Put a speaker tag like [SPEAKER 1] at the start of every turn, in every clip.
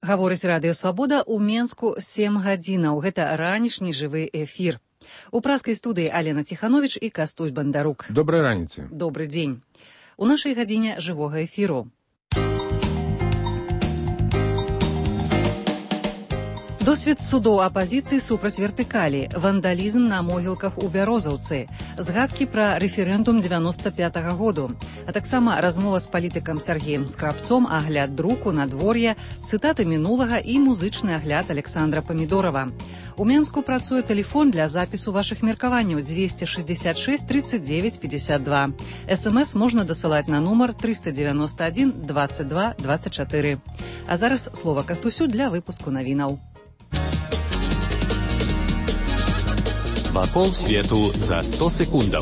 [SPEAKER 1] Гаворыць радыё «Свабода» ў Менску 7 гадзінаў. Гэта ранішні жывы эфір. У праскай студыі Алена Ціхановіч і Кастусь Бандарук.
[SPEAKER 2] Добрай раніцы.
[SPEAKER 1] Добры дзень. У нашай гадзіне жывога эфіру. Досвед судоў апазіцыі супраць вертыкалі, вандалізм на могілках у Бярозаўцы, згадкі пра рэферэндум 95-го году, а таксама размова з палітыкам Сергеем Скрабцом, агляд друку, надвор'я, цытаты мінулага і музычны агляд Александра Памідорова. У Менску працуе тэлефон для запісу вашых меркаванняў 266 39 52. СМС можна дасылаць на нумар 391 22 24. А зараз слова Кастусю для выпуску навінаў.
[SPEAKER 3] Вакол свету за 100 секундаў.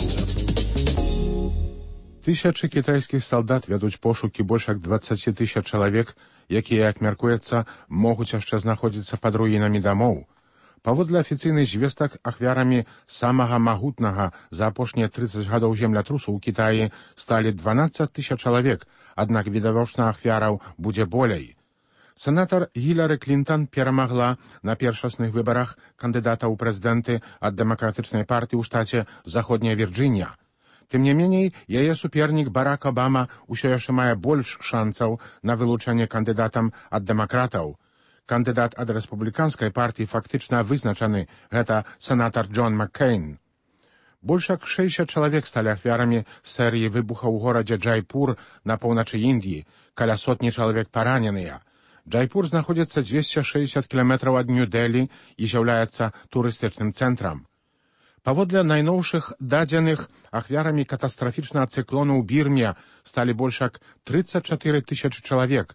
[SPEAKER 2] Тысячы кітайскіх салдат вядуць пошукі больш як 20 тысяч чалавек, якія, як мяркуецца, могуць яшчэ знаходзіцца пад руінамі дамоў. Паводле афіцыйных звестак, ахвярамі самага магутнага за апошнія 30 гадоў землятрусу ў Кітаі сталі 12 тысяч чалавек, аднак відавочна ахвяраў будзе болей. Сенатар Гілары Клінтон перамагла на першасных выбарах кандыдата ў прэзідэнты ад дэмакратычнай партыі ў штаце Заходняя Вірджынія. Тым не меней, яе супернік Барак Обама ўсё яшчэ мае больш шанцаў на вылучэнне кандыдатам ад дэмакратаў. Кандыдат ад рэспубліканскай партыі фактычна вызначаны, гэта сенатар Джон Маккейн. Больш як 60 чалавек сталі ахвярамі серыі выбухаў у горадзе Джайпур на поўначы Індіі, каля сотні чалавек параненыя. Джайпур знаходзіцца 260 кіламетраў ад Нью-Дэлі і з'яўляецца турыстычным цэнтрам. Паводле найноўшых дадзеных, ахвярамі катастрафічнага цыклону ў Бірме сталі больш як 34 тысячы чалавек,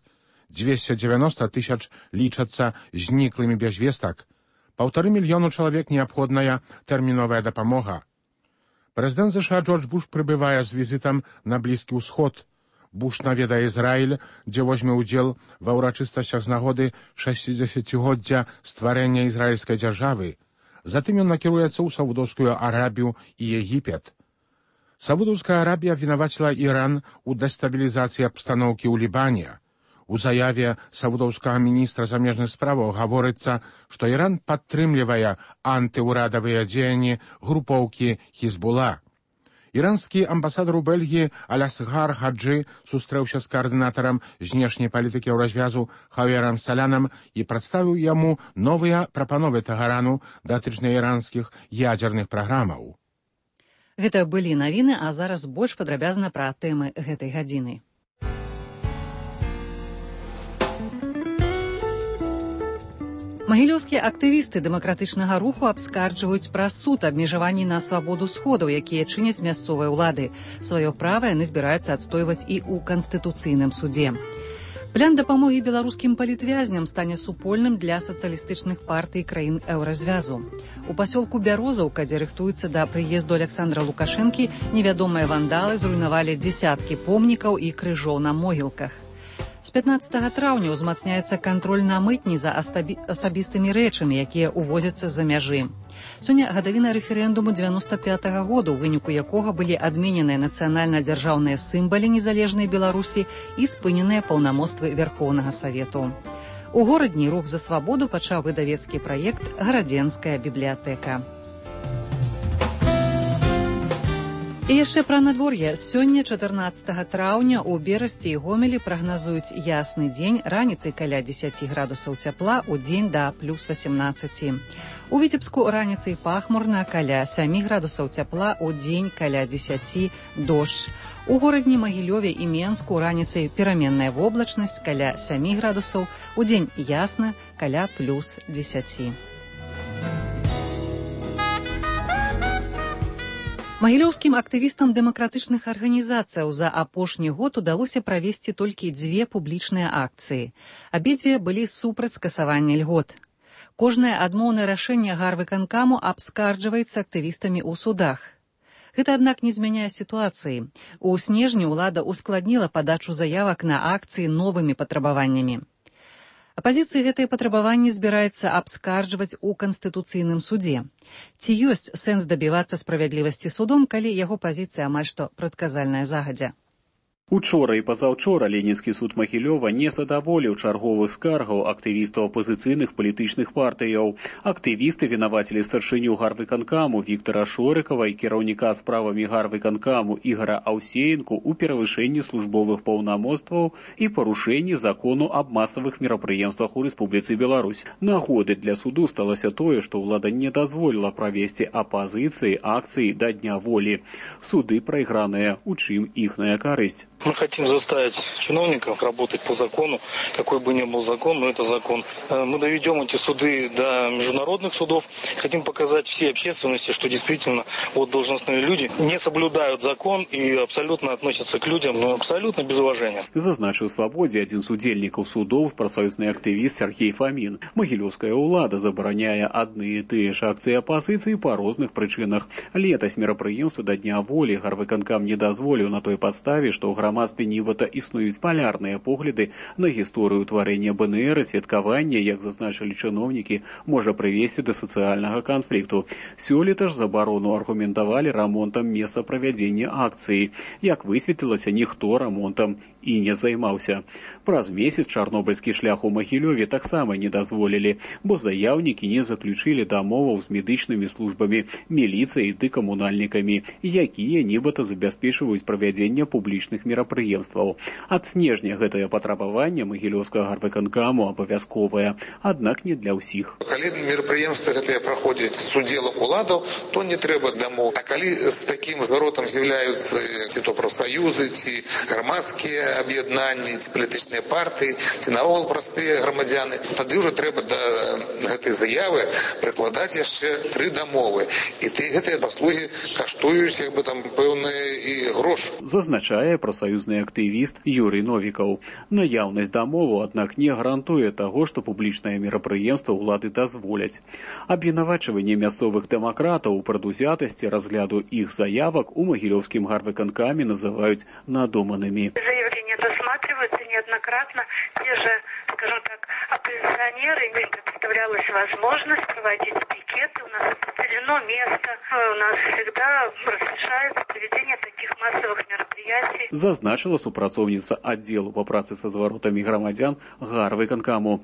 [SPEAKER 2] 290 тысяч лічацца зніклымі без вестак, 1,5 мільёну чалавек неабходная тэрміновая дапамога. Прэзідэнт США Джордж Буш прыбывае з візітам на Блізкі ўсход. Буш наведае Ізраіль, дзе возьме ўдзел ва ўрачыстасцях з нагоды 60-годдзя стварэння ізраільскай дзяржавы. Затым ён накіруецца ў Саудаўскую Арабію і Егіпет. Саудаўская Арабія вінаваціла Іран у дэстабілізацыі абстаноўкі ў Лібане. У заяве саудаўскага міністра замежных справаў гаворыцца, што Іран падтрымлівае антыўрадавыя дзеянні групоўкі Хізбула. Іранскі амбасадар у Бельгіі Алясгар Хаджы сустрэўся з каардынатарам знешняй палітыкі ў развязу Хаверам Салянам і прадставіў яму новыя прапановы Тэгарану датычныя іранскіх ядзерных праграмаў.
[SPEAKER 1] Гэта былі навіны, а зараз больш падрабязна пра тэмы гэтай гадзіны. Магілёўскія актывісты дэмакратычнага руху абскарджваюць праз суд абмежаванні на свабоду сходаў, якія чыняць мясцовыя ўлады. Сваё права яны збіраюцца адстойваць і ў Канстытуцыйным судзе. План дапамогі беларускім палітвязням стане супольным для сацыялістычных партый краін еўразвязу. У пасёлку Бярозаўка, дзе рыхтуецца да прыезду Александра Лукашэнкі, невядомыя вандалы зруйнавалі дзесяткі помнікаў і крыжоў на могілках. З 15 траўня ўзмацняецца кантроль на мытні за асабістымі рэчамі, якія ўвозяцца з-за мяжы. Сёння гадавіна рэферэндуму 95-го году, у выніку якога былі адмененыя нацыянальна-дзяржаўныя сімвалы незалежнай Беларусі і спыненыя паўнамоцтвы Вярхоўнага Савету. У горадні рух за свабоду пачаў выдавецкі праект «Гарадзенская бібліятэка». І яшчэ пра надвор'е. Сёння, 14 траўня, у Берасці і Гомелі прагназуюць ясны дзень, раніцай каля 10 градусаў цяпла, удзень да плюс 18. У Віцебску раніцай пахмурна, каля 7 градусаў цяпла, удзень каля 10 дождж. У горадні Магілёве і Менску раніцай пераменная воблачнасць, каля 7 градусаў, удзень ясна, каля плюс 10. Магілёўскім актывістам дэмакратычных арганізацыяў за апошні год удалося правесці толькі 2 публічныя акцыі. Абедзве былі супраць скасавання льгот. Кожнае адмоўнае рашэнне гарвыканкаму абскарджваецца актывістамі ў судах. Гэта, аднак, не змяняе сітуацыі. У снежні ўлада ускладніла падачу заявак на акцыі новымі патрабаваннямі. Апазіцыі гэтыя патрабаванні збіраецца абскарджваць у Канстытуцыйным судзе. Ці ёсць сэнс дабівацца справядлівасці судом, калі яго пазіцыя амаль што прадказальная загадзя?
[SPEAKER 3] Учора і пазаўчора Ленінскі суд Магілёва не задаволіў чарговых скаргаў актывістаў апазіцыйных палітычных партыяў. Актывісты вінавацілі старшыню гарвыканкаму Віктара Шорыкава і кіраўніка справамі гарвыканкаму Ігора Аўсеенку ў перавышэнні службовых паўнамоцтваў і парушэнні закону аб масавых мерапрыемствах у Рэспубліцы Беларусь. Нагодай для суду сталася тое, што ўлада не дазволіла правесці апазіцыі акцыі да Дня волі. Суды прайграныя, у чым іхная карысць.
[SPEAKER 4] Мы хотим заставить чиновников работать по закону, какой бы ни был закон, но это закон. Мы доведем эти суды до международных судов. Хотим показать всей общественности, что действительно должностные люди не соблюдают закон и абсолютно относятся к людям, но абсолютно без уважения.
[SPEAKER 3] Зазначыў Свабодзе адзін з удзельнікаў судоў, прафсаюзны актывіст Сергей Фамін. Магілёўская ўлада забараняе адны і тыя ж акцыі апазіцыі па розных прычынах. Летась мерапрыемства да Дня волі гарвыканкам не дазволіў на той падставе, што ў грамадстве нібыта існуюць палярныя погляды на гісторыю ўтварэння БНР і святкаванне, як зазначылі чыноўнікі, можа прывесці да сацыяльнага канфлікту. Сёлета ж забарону аргументавалі рамонтам месца правядзення акцыі. Як высветлілася, ніхто рамонтам і не займаўся. Праз месяц чарнобыльскі шлях у Магілёве таксама не дазволілі, бо заяўнікі не заключылі дамоваў з медычнымі службамі, міліцыяй ды камунальнікамі, якія нібыта забяспечваюць правядзенне публічных мерапрыемстваў. Ад снежня гэтае патрабаванне магілёўскага гарвыканкаму абавязковае, аднак не для ўсіх.
[SPEAKER 5] Калі мерапрыемствы гэтыя праходзяць з удзелам уладаў, то не трэба дамоў. А калі з такім зваротам з'яўляюцца ці то прафсаюзы, ці грамадскія аб'яднанні, ці палітычныя партыі, ці наогул простыя грамадзяны, тады ўжо трэба да гэтай заявы прыкладаць яшчэ 3 дамовы. І гэтыя паслугі каштуюць пэўны і грош.
[SPEAKER 3] Зазначае прафсаюзны актывіст Юрый Новікаў. Наяўнасць дамову, аднак, не гарантуе таго, што публічнае мерапрыемства ўлады дазволяць. Абвінавачванне мясцовых дэмакратаў у прадузятасці разгляду іх заявак у магілёўскім гарвыканкаме называюць надуманымі.
[SPEAKER 6] Заявления досматриваются неоднократно. Те же, скажем так, оппозиционеры, им представлялась возможность проводить пикеты. У нас определено место. У нас всегда разрешается проведение таких массовых мероприятий.
[SPEAKER 3] Зазначила супрацоўніца аддзелу па працы са зваротамі грамадзян гарвыканкаму.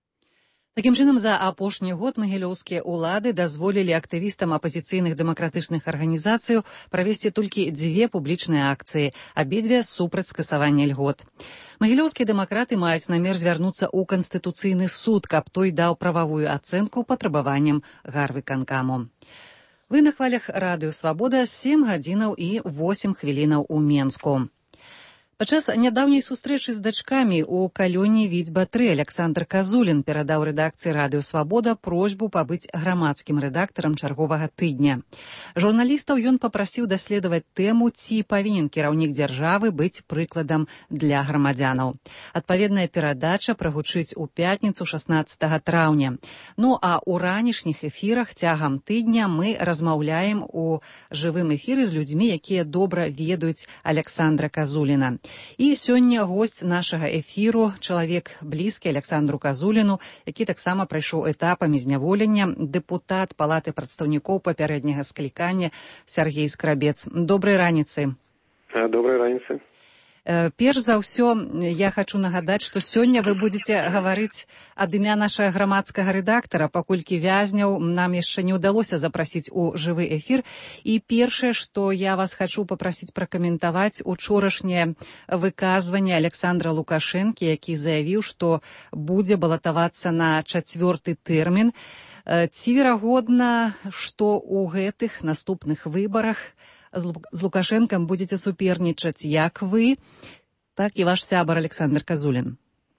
[SPEAKER 1] Такім чынам, за апошні год магілёўскія ўлады дазволілі актывістам апазіцыйных дэмакратычных арганізацыяў правесці толькі 2 публічныя акцыі, абедзве супраць скасавання льгот. Магілёўскія дэмакраты маюць намер звярнуцца ў Канстытуцыйны суд, каб той даў прававую ацэнку патрабаванням гарвыканкаму. Вы на хвалях радыё Свабода, 7 гадзінаў і 8 хвілінаў у Менску. Падчас нядаўняй сустрэчы з дачкамі ў калоні Віцьба-3 Александр Казулін перадаў рэдакцыі радыё Свабода просьбу пабыць грамадскім рэдактарам чарговага тыдня. Журналістаў ён папрасіў даследаваць тэму, ці павінен кіраўнік дзяржавы быць прыкладам для грамадзянаў. Адпаведная перадача прагучыць у пятніцу 16 траўня. Ну а ў ранішніх эфірах цягам тыдня мы размаўляем у жывым эфіры з людзьмі, якія добра ведаюць Александра Казуліна. І сёння госць нашага эфіру, чалавек блізкі Александру Казуліну, які таксама прайшоў этапамі зняволення, дэпутат Палаты прадстаўнікоў папярэдняга склікання Сергей Скрабец. Добрай раніцы.
[SPEAKER 7] Добрай раніцы.
[SPEAKER 1] Перш за ўсё, я хачу нагадаць, што сёння вы будзеце гаварыць ад імя нашага грамадскага рэдактара, паколькі вязняў нам яшчэ не ўдалося запрасіць у жывы эфір. І першае, што я вас хачу папрасіць пракаментаваць учорашняе выказванне Александра Лукашэнкі, які заявіў, што будзе балатавацца на 4-й тэрмін. Ці верагодна, што ў гэтых наступных выбарах з Лукашэнкам будзеце супернічаць як вы, так і ваш сябар Александр Казулін?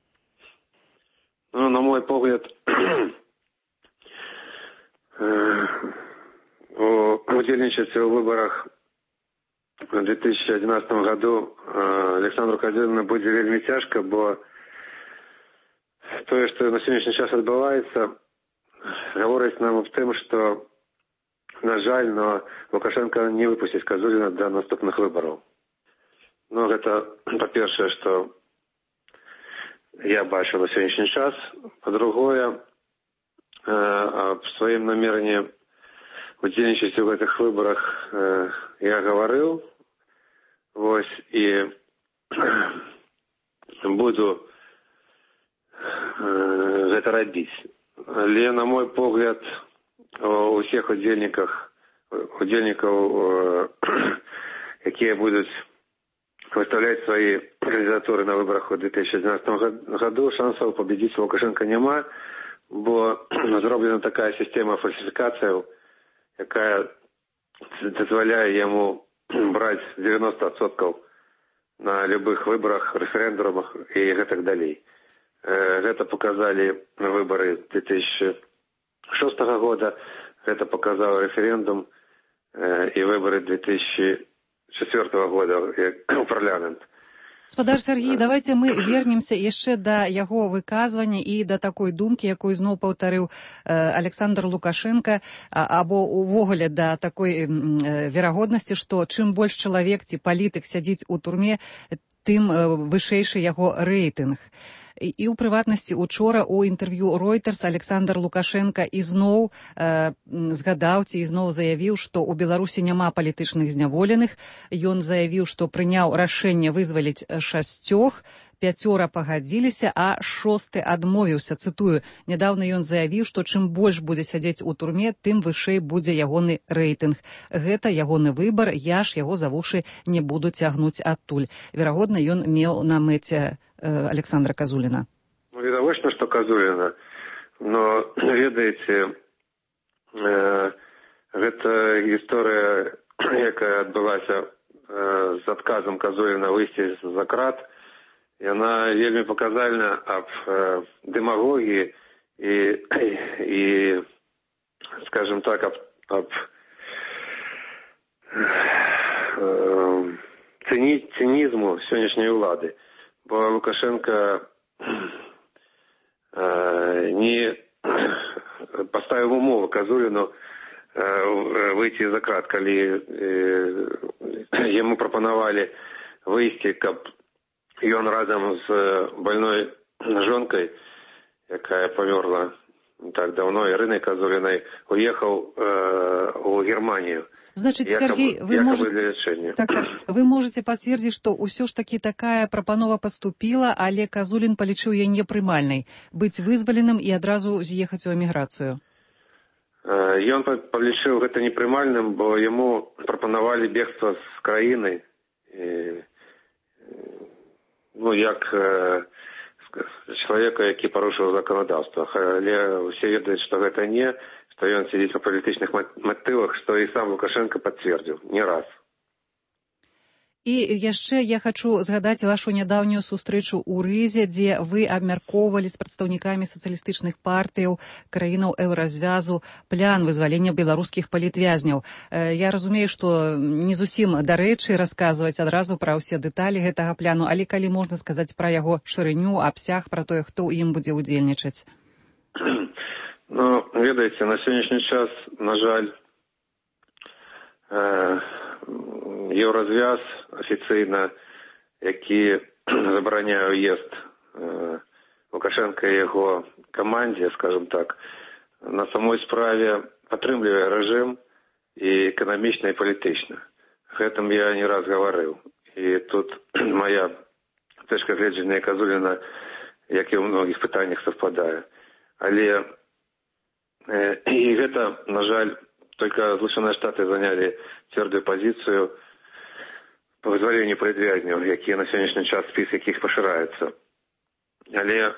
[SPEAKER 7] Ну, на мой погляд, удзельнічаць у выборах в 2011 году Александру Казуліну будзе вельмі цяжка, бо тое, што на сённяшні час адбываецца, гаворыць нам аб тым, што на жаль, но Лукашенко не выпусціць Казуліна до наступных выбораў. Ну, гэта, па-першае, што я бачу на сённяшні час. Па-другое, аб сваім намеренні удзельнічаць у гэтых выборах я гаварыў. Вось, і буду гэта рабіць. Але, на мой погляд, у всех удзельнікаў, якія будуць выставляць свае кандидатуры на выборах у 2012 году, шансаў победить Лукашенко няма, бо зроблена такая система фальсификаций, якая дазваляе яму браць 90% на любых выборах, референдумах и так далее. Это показали выборы 2006 года, это показал референдум и выборы 2004 года в парламент.
[SPEAKER 1] Спадар Сергій, давайте мы вернемся яшчэ да яго выказвання і да такой думкі, якую зноў паўтарыў Александр Лукашенко, або увогуле да такой верагоднасці, што чым больш чалавек ці палітык сядзіць у турме, тым вышэйшы яго рэйтынг. І ў прыватнасці учора у інтэрв'ю Reuters Александр Лукашенко ізноў згадаў ці ізноў заявіў, што ў Беларусі няма палітычных зняволеных. Ён заявіў, што прыняў рашэнне вызваліць 6, 5 пагадзіліся, а 6 адмовіўся. Цытую, нядаўна ён заявіў, што чым больш будзе сядзець у турме, тым вышэй будзе ягоны рэйтынг. Гэта ягоны выбар, я ж яго за вушы не буду цягнуць адтуль. Верагодна, ён меў на мэце Александра Казуліна.
[SPEAKER 7] Ну, відавочна, што Казуліна. Но, ведаеце, гэта гісторыя, якая адбылася з адказам Казуліна выйсці за крат, яна вельмі паказальна аб дэмагогіі і, скажем так, аб цинізму сённяшняй улады. Бо Лукашенко не поставіў умову Казуліну выйти за крат, калі яму прапанавалі выйсці, каб ён разам з больной жонкай, якая памёрла так давно, Ірынай Казулінай, уехаў у Германію.
[SPEAKER 1] Значит, Сергей, вы можете подтвердить, что ўсё ж таки такая прапанова поступила, але Казулін палічыў яе непрымальнай, быць вызваленым і адразу з'ехаць у эміграцыю?
[SPEAKER 7] Ён палічыў гэта непрымальным, бо яму прапанавалі бегства з краіны, ну, як чалавека, які парушыў заканадаўства. Але ўсе ведаюць, што гэта не, што ён сидзіць па палітычных матывах, што і сам Лукашенко пацвердзіў не раз.
[SPEAKER 1] І яшчэ я хачу згадаць вашу нядаўнюю сустрэчу ў Рызе, дзе вы абмяркоўвалі з прадстаўнікамі сацыялістычных партыяў краінаў еўразвязу план вызвалення беларускіх палітвязняў. Я разумею, што не зусім дарэчы расказваць адразу пра ўсе дэталі гэтага пляну, але калі можна сказаць пра яго шырыню, абсяг, пра тое, хто ў ім будзе ўдзельнічаць.
[SPEAKER 7] Ну, ведаеце, на сённяшні час, на жаль, Еўразвяз афіцыйна, які забараняе ўезд Лукашенка і яго камандзе, скажем так, на самой справе падтрымлівае рэжым і эканамічна і палітычна. Гэтым я не раз гаварыў. І тут моя точка гледжання Казуліна, як і ў многіх пытаннях, совпадае. Але і гэта, на жаль, только Злучаныя Штаты занялі цвёрдую пазіцыю по вызваленню палітвязняў, якія на сённяшні час спіс якіх пашыраецца. Але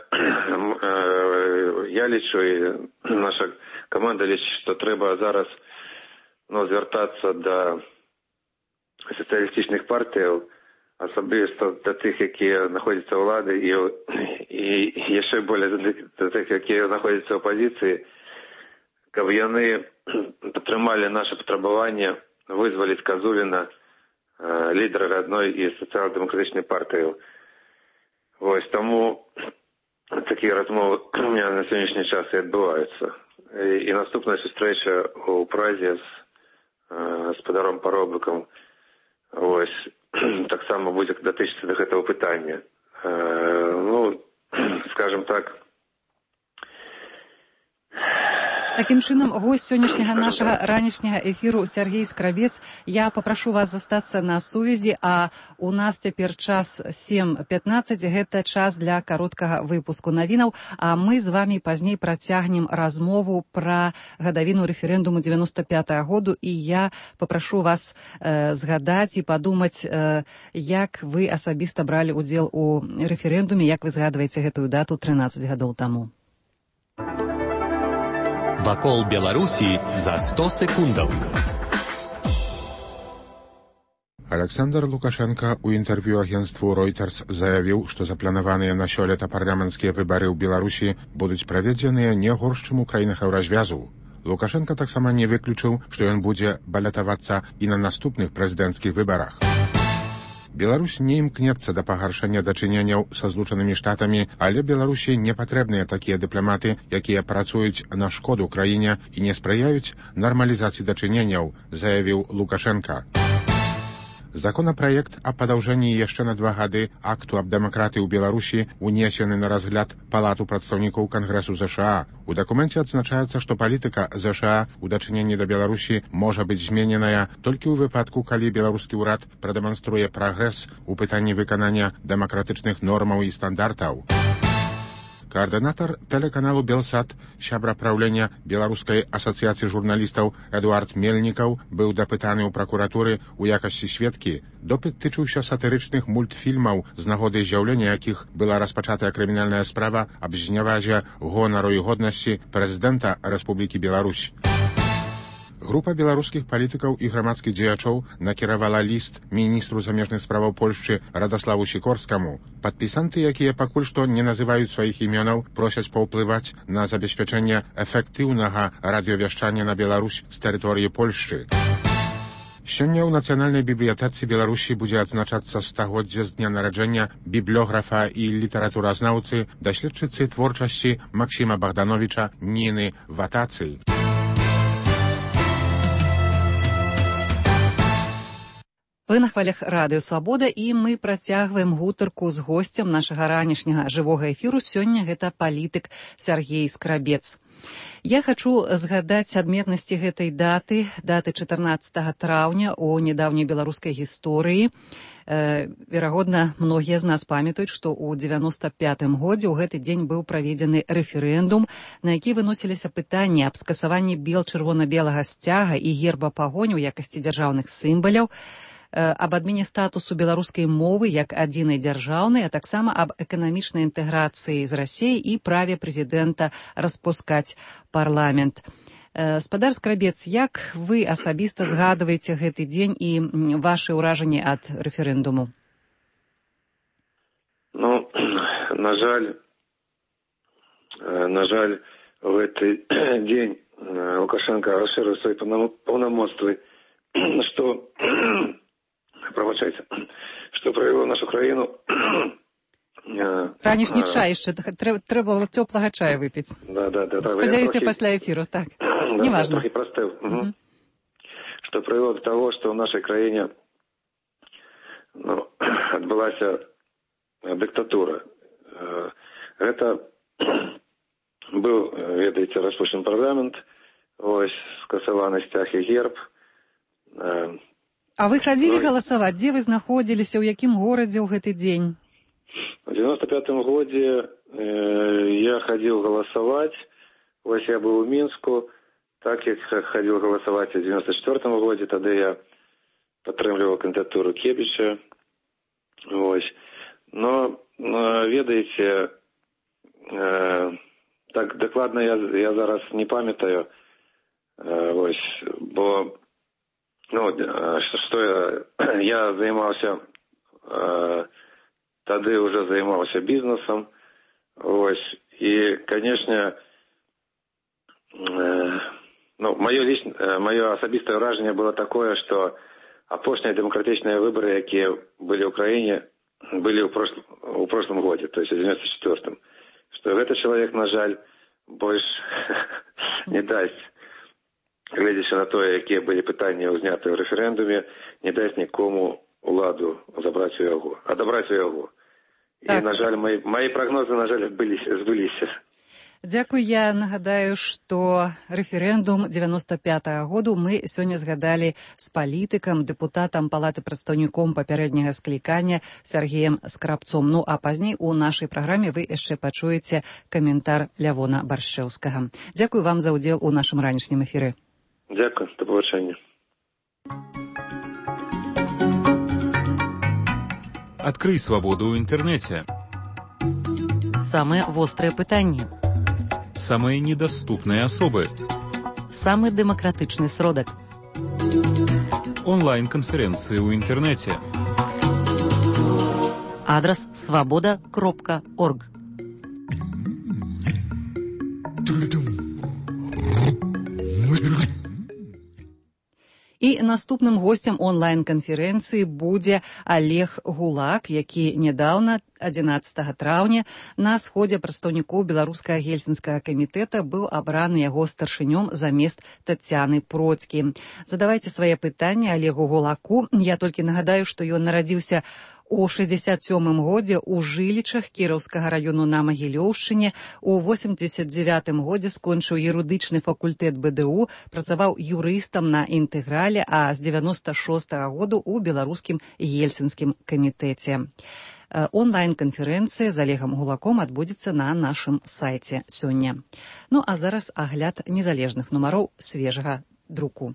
[SPEAKER 7] я лічу, і наша каманда лічыць, што трэба зараз звяртацца да сацыялістычных партыяў, асабліва да тых, якія знаходзяцца ў ўлады, і яшчэ болей да тых, якія знаходзяцца ў апазіцыі, каб яны падтрымалі наше патрабаванне вызваліць Казуліна, лідера адной з сацыял-дэмакратычнай партыі. Вось, таму такія размовы у меня на сённяшні час і адбываюцца. І наступная сустрэча ў Празе з гаспадаром Паробыкам, вось, таксама будзе датычыцца да гэтага пытання. Ну, скажем так,
[SPEAKER 1] Такім чынам, госць сённяшняга нашага ранішняга эфіру Сергей Скрабец. Я папрашу вас застацца на сувязі, а у нас цяпер час 7:15, гэта час для кароткага выпуску навінаў, а мы з вами пазней працягнем размову пра гадавіну рэферэндуму 95-го году, і я папрашу вас згадаць і падумаць, як вы асабіста бралі ўдзел у рэферэндуме, як вы згадваеце гэтую дату 13 гадоў таму.
[SPEAKER 8] Вакол Беларусі за 100 секундаў.
[SPEAKER 2] Александр Лукашенко у інтэрв'ю агенству Reuters заявіў, што запланаваныя на сёлета парламенцкія выбары ў Беларусі будуць праведзеныя не горш, чым у краінах Еўразвязу. Лукашенко таксама не выключыў, што ён будзе балятавацца і на наступных прэзідэнцкіх выбарах. Беларусь не імкнецца да пагаршання дачыненняў са Злучанымі Штатамі, але Беларусі не патрэбныя такія дыпламаты, якія працуюць на шкоду краіне і не спрыяюць нармалізацыі дачыненняў, заявіў Лукашенко. Законапраект о падаўжэнні яшчэ на 2 гады акту аб дэмакратыі ў Беларусі унесены на разгляд Палату прадстаўнікоў Кангрэсу ЗША. У дакуменце адзначаецца, што палітыка ЗША ў дачыненні да Беларусі можа быць змененая толькі ў выпадку, калі беларускі ўрад прадэманструе прагрэс у пытанні выканання дэмакратычных нормаў і стандартаў. Координатор телеканалу «Белсат», сябра правлення Беларускай асацыяцыі журналістаў Эдуард Мельнікаў быў дапытаны ў пракуратуры ў якасці сведкі. Допыт тычыўся сатырычных мультфільмаў, з нагоды з'яўлення якіх была распачатая крымінальная справа аб знявазе гонару і годнасці прэзідэнта Рэспублікі Беларусь. Група беларускіх палітыкаў і грамадскіх дзеячоў накіравала ліст міністру замежных справаў Польшчы Радаславу Сікорскаму. Падпісанты, якія пакуль што не называюць сваіх імёнаў, просяць паўплываць на забеспячэнне эфектыўнага радыёвяшчання на Беларусь з тэрыторыі Польшчы. Сёння ў Нацыянальнай бібліятэцы Беларусі будзе адзначацца стагоддзе з дня нараджэння біблёграфа і літаратуразнаўцы, даследчыцы творчасці Максіма Богдановича Ніны Ватацый.
[SPEAKER 1] Вы на хвалях радыё «Свабода», і мы працягваем гутарку з госцем нашага ранішняга жывога эфіру. Сёння гэта палітык Сергей Скрабец. Я хачу згадаць адметнасці гэтай даты 14 траўня у нядаўняй беларускай гісторыі. Верагодна, многія з нас памятаюць, што ў 95-м годзе ў гэты дзень быў праведзены рэферэндум, на які выносіліся пытанні аб скасаванні бел-чырвона-белага сцяга і герба пагонь у якасці дзяржаўных сімваляў, аб адмене статусу беларускай мовы як адзінай дзяржаўнай, а таксама аб эканамічнай інтэграцыі з Расіяй і праве прэзідэнта распускаць парламент. Спадар Скрабец, як вы асабіста згадваеце гэты дзень і вашы ўражанні ад рэферэндуму?
[SPEAKER 7] Ну, на жаль, в гэты дзень Лукашенко расширил свои полномочия, что провело нашу краіну.
[SPEAKER 1] Ранішні чай яшчэ, трэба цёплага чая выпіць.
[SPEAKER 7] Да.
[SPEAKER 1] Спадзяюся, пасля эфіру, так. Неважно.
[SPEAKER 7] Трохи простыл. Что привело до того, что в нашей краине отбылась диктатура. Это был, ведаете, распущен парламент, скасаваны сцяг і герб.
[SPEAKER 1] А вы хадзілі галасаваць? Дзе вы знаходзіліся, ў якім горадзе ў гэты дзень?
[SPEAKER 7] В 95-м году я ходил голосовать. Я был в Минску. Так я ходил голосовать в 94-м году. Тогда я подтримливал кандидатуру Кебича. Но, ведаете, так докладно я зараз не памятаю. Бо что я занимался... Тады уже займаўся бізнесам. І, конечно, маё асабістае ўражанне было такое, што апошнія дэмакратычныя выбары, якія былі ў краіне, былі ў прошлым годзе, то есть у 94-м. Што гэты чалавек, на жаль, больш не дасць, гледзячы на тое, якія былі пытанні ўзнятыя ў рэферэндуме, не дасць нікому уладу адабраць у яго.
[SPEAKER 1] Так.
[SPEAKER 7] І, на жаль, мои прогнозы, на жаль, збыліся.
[SPEAKER 1] Дзякуй. Я нагадаю, што рэферэндум 95-го году мы сёння згадалі з палітыкам, дэпутатам Палаты прадстаўніком папярэдняга склікання Сергеем Скрабцом. Ну, а пазней у нашай праграме вы яшчэ пачуеце каментар Лявона Баршчэўскага. Дзякуй вам за ўдзел у нашым ранішнім эфіры.
[SPEAKER 7] Дзякуй, да пабачэння.
[SPEAKER 8] Открый свободу ў інтэрнэце.
[SPEAKER 1] Самыя вострыя пытанні.
[SPEAKER 8] Самые недоступные особы.
[SPEAKER 1] Самый демократичный сродок.
[SPEAKER 8] Онлайн-конференции в интернете.
[SPEAKER 1] Адрес svoboda.org. І наступным гостем онлайн-канферэнцыі будзе Олег Гулак, які нядаўна, 11 траўня, на сходзе прадстаўнікоў Беларускага гельсінскага камітэта быў абраны яго старшынём замест Тацяны Процькі. Задавайце свае пытанні Олегу Гулаку. Я толькі нагадаю, што ён нарадзіўся у 67-м годзе ў Жылічах Кіраўскага раёну на Магілёўшчыне. У 89-м годзе скончыў юрыдычны факультэт БДУ, працаваў юрыстам на інтэграле, а з 96-го году ў Беларускім гельсінскім камітэце. Онлайн-канферэнцыя з Олегам Гулаком адбудзецца на нашым сайце сёння. Ну, а зараз агляд незалежных нумароў свежага друку.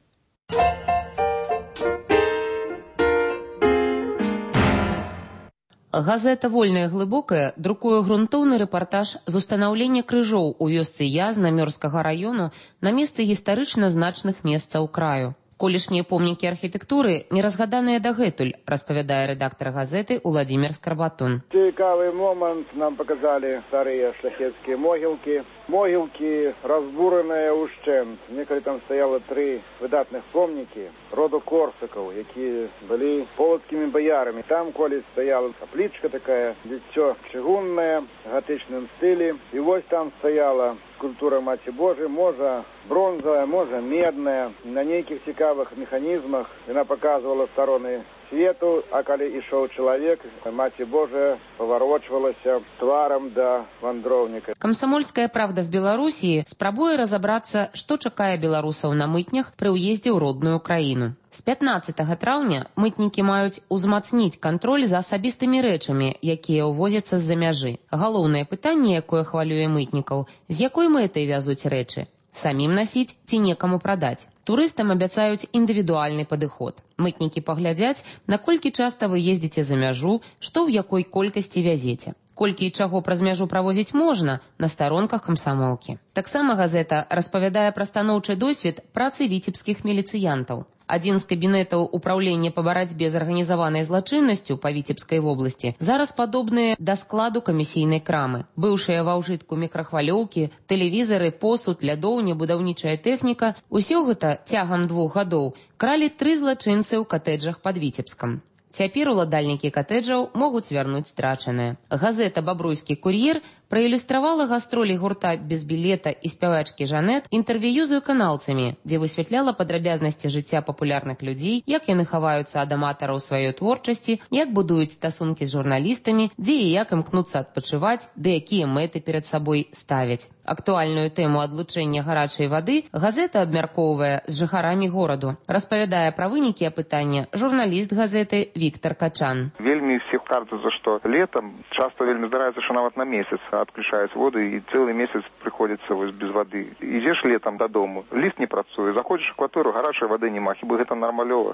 [SPEAKER 9] Газета «Вольная глыбокая» друкуе грунтоўны рэпартаж з устанаўлення крыжоў у вёсцы Яз Намёрскага раёну на месцы гістарычна значных месцаў краю. Колішнія помнікі архітэктуры не разгаданыя дагэтуль, распавядае рэдактар газеты Уладзімір Скарбатун.
[SPEAKER 10] Цікавы момант нам паказалі старыя шляхецкія могілкі. Могілкі разбураныя ўшчэнт. Некалі там стаяла 3 выдатных помнікі роду Корсакаў, якія былі полацкімі баярамі. Там колись стаяла каплічка такая, дзіцё чыгуннае, гатычным стылі. І вось там стаяла скульптура Маці Божай, можа бронзовая, можа медная. На нейкіх цікавых механізмах яна паказвала староны свету, а калі ішоў чалавек, Маці Божая паварочвалася тварам да вандроўніка.
[SPEAKER 9] Камсамольская правда в Белоруссии спрабуе разобраться, что чакае беларусаў на мытнях при уезде ў родную краіну. З 15 траўня мытнікі маюць узмацніць кантроль за асабістымі рэчамі, якія ўвозяцца з-за мяжы. Галоўнае пытанне, якое хвалюе мытнікаў, з якой мэтай вязуць рэчы? Самім насіць ці некаму прадаць? Турыстам абяцаюць індывідуальны падыход. Мытнікі паглядзяць, наколькі часта вы ездзіце за мяжу, што ў якой колькасці вязеце. Колькі і чаго праз мяжу правозіць можна на старонках камсамолкі. Таксама газета распавядае пра станоўчы досвед працы віцебскіх міліцыянтаў. Адзін з кабінетаў управлення па барацьбе з арганізаванай злачыннасцю па Віцебскай вобласці зараз падобныя да складу камісійнай крамы. Быўшыя ва ўжытку мікрахвалёўкі, тэлевізары, посуд, лядоўня, будаўнічая тэхніка – усё гэта цягам 2 гадоў кралі 3 злачынцы ў катэджах пад Віцебскам. Цяпер уладальнікі катэджаў могуць вярнуць страчанае. Газета «Бабруйскі кур'ер» праілюстравала гастролі гурта без білета і спявачкі Жанет інтэрв'ю з выканаўцамі, дзе высвятляла падрабязнасці жыцця папулярных людзей, як яны хаваюцца ад аматараў сваёй творчасці, як будуюць стасункі з журналістамі, дзе і як імкнуцца адпачываць, ды якія мэты перад сабой ставяць. Актуальную тэму адлучэння гарачай вады газета абмяркоўвае з жыхарамі гораду. Распавядае пра вынікі апытання журналіст газеты Віктор Качан.
[SPEAKER 11] Вельмі всіх кажется, што летом часто вельмі здараецца, што нават на месяц отключаюць воду і цэлы месяц прыходзіцца вось без вады. Ідзеш летом дадому, ліфт не працуе, заходзіш у кватэру, гарачай вады няма, хіба гэта нармалёва.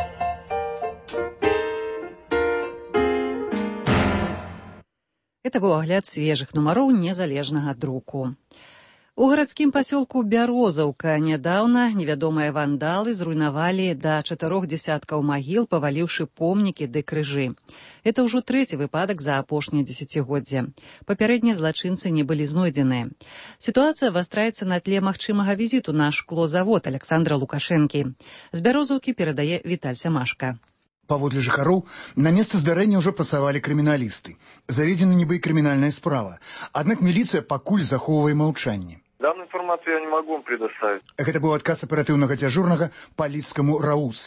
[SPEAKER 1] Это быў агляд свежых нумароў незалежнага друку. У гарадскім пасёлку Бярозаўка нядаўна невядомыя вандалы зруйнавалі да 4 десяткаў магіл, паваліўшы помнікі ды крыжы. Это ўжо 3-й выпадак за апошняе дзесяцігоддзе. Папярэднія злачынцы не былі знойдзеныя. Сітуацыя вастраецца на тле магчымага візіту на шклозавод Александра Лукашэнкі. З Бярозаўкі перадае Віталь Сямашка.
[SPEAKER 12] Паводле жыхароў, на месцы здарэння ўжо працавалі крыміналісты. Заведзена нібы і крымінальная справа. Аднак міліцыя пакуль захоўвае маўчанне.
[SPEAKER 11] Данную информацию я не могу вам предоставить.
[SPEAKER 12] Гэта быў адказ аператыўнага дзяжурнага паліцкаму РАУС.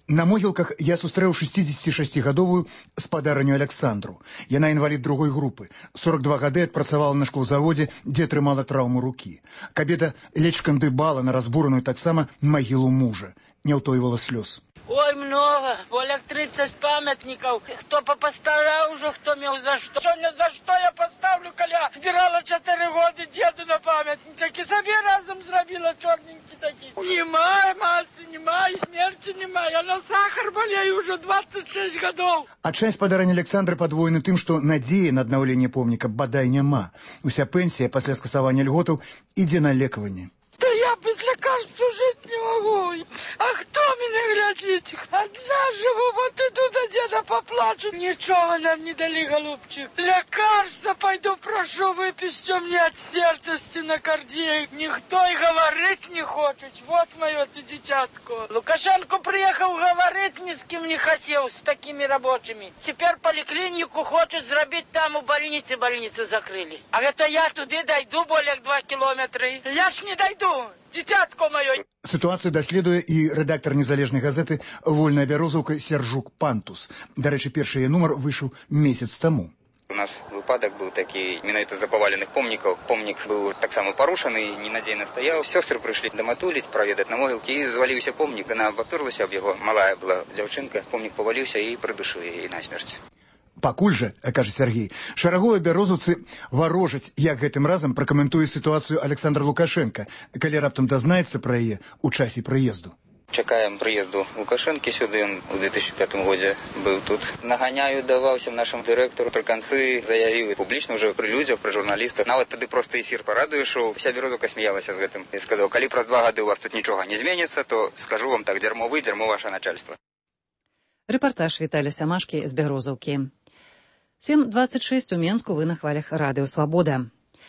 [SPEAKER 12] На могілках я сустрэў 66-гадовую спадарыню Александру. Яна інвалід другой групы. 42 гады адпрацавала на шклозаводзе, дзе атрымала траўму рукі. Кабета ледзь кандыбала на разбураную таксама магілу мужа. Не ўтойвала слёз.
[SPEAKER 13] Ой, много, более 30 памятников. Кто попостарал уже, кто мел за что. Сегодня за что я поставлю, коля збирала 4 года деду на памятничек. И себе разом зробила черненькие такие. Немає, мальцы, немає, смерти немає. Я на сахар болею уже 26 годов.
[SPEAKER 12] Адчай спадарыні Александры падвоены тым, што надзеі на аднаўленне помніка бадай няма. Уся пенсія пасля скасавання льготаў ідзе на лекаванне.
[SPEAKER 13] Да я без лекарств жить не могу. А кто меня глядит? Одна живу, вот иду до деда поплачу. Ничего нам не дали, голубчик. Лекарства пойду прошу, выпишите мне от сердца стенокардии. Никто и говорить не хочет. Вот мое ты дитятко. Лукашенко приехал говорить, ни с кем не хотел, с такими рабочими. Теперь поликлинику хочет сделать там у больницы, больницу закрыли. А это я туда дойду более 2 километра. Я ж не дойду. Дзіцятко маё.
[SPEAKER 12] Сітуацыю даследуе і рэдактар незалежнай газеты «Вольная бярозаўка» Сержук Пантус. Дарэчы, першы яе нумар выйшаў месяц таму.
[SPEAKER 14] У нас выпадок был такі, менавіта з-за паваленых помнікаў. Помнік быў таксама парушаны, ненадзейна стаяў. Сёстры прыйшлі даматуліць, праведаць на могілкі, і зваліўся помнік. Яна абапёрлася аб яго, малая была дзяўчынка. Помнік паваліўся і прыдушыў яе насмерць.
[SPEAKER 12] Пакуль жа, кажа Сергей, шараговыя бярозаўцы варожаць, як гэтым разам пракаментуе сітуацыю Александр Лукашенко, калі раптам дазнаецца пра яе ў часе прыезду.
[SPEAKER 14] Чакаем прыезду Лукашэнкі сюды, ён у 2005 годзе быў тут. Наганяю даваўся нашаму дырэктару, пры канцы заявіў публічна ўжо пры людзях, пры журналістах. Нават тады проста эфір па радыё ішоў. Уся бярозаўка смяялася з гэтым. І сказаў, калі праз 2 гады у вас тут нічога не зменіцца, то скажу вам так, дзярмо вы, дзярмо ваше начальство.
[SPEAKER 1] Рэпартаж Віталя Сямашкі з Бярозаўкі. 7:26 у Менску, вы на хвалях Радыё Свабода.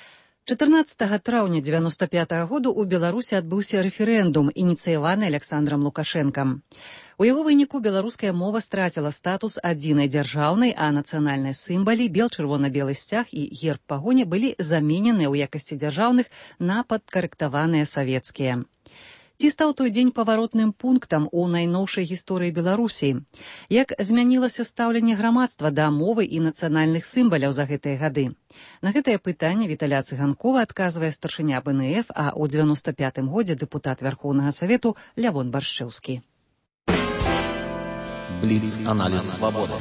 [SPEAKER 1] 14 траўня 95-го году у Беларусі адбыўся рэферэндум, ініцыяваны Александрам Лукашэнкам. У яго выніку беларуская мова страціла статус адзінай дзяржаўнай, а нацыянальныя сімвалы, бел-чырвона-белы сцяг і герб пагоня былі заменены ў якасці дзяржаўных на падкарэктаваныя савецкія. Ці стаў той дзень паваротным пунктам у найноўшай гісторыі Беларусі? Як змянілася стаўленне грамадства да мовы і нацыянальных сімваляў за гэтыя гады? На гэтае пытанне Віталя Цыганкова адказвае старшыня БНФ, а ў 95-м годзе дэпутат Вярхоўнага Савету Лявон Баршчэўскі.
[SPEAKER 8] Бліц-аналіз свабоды.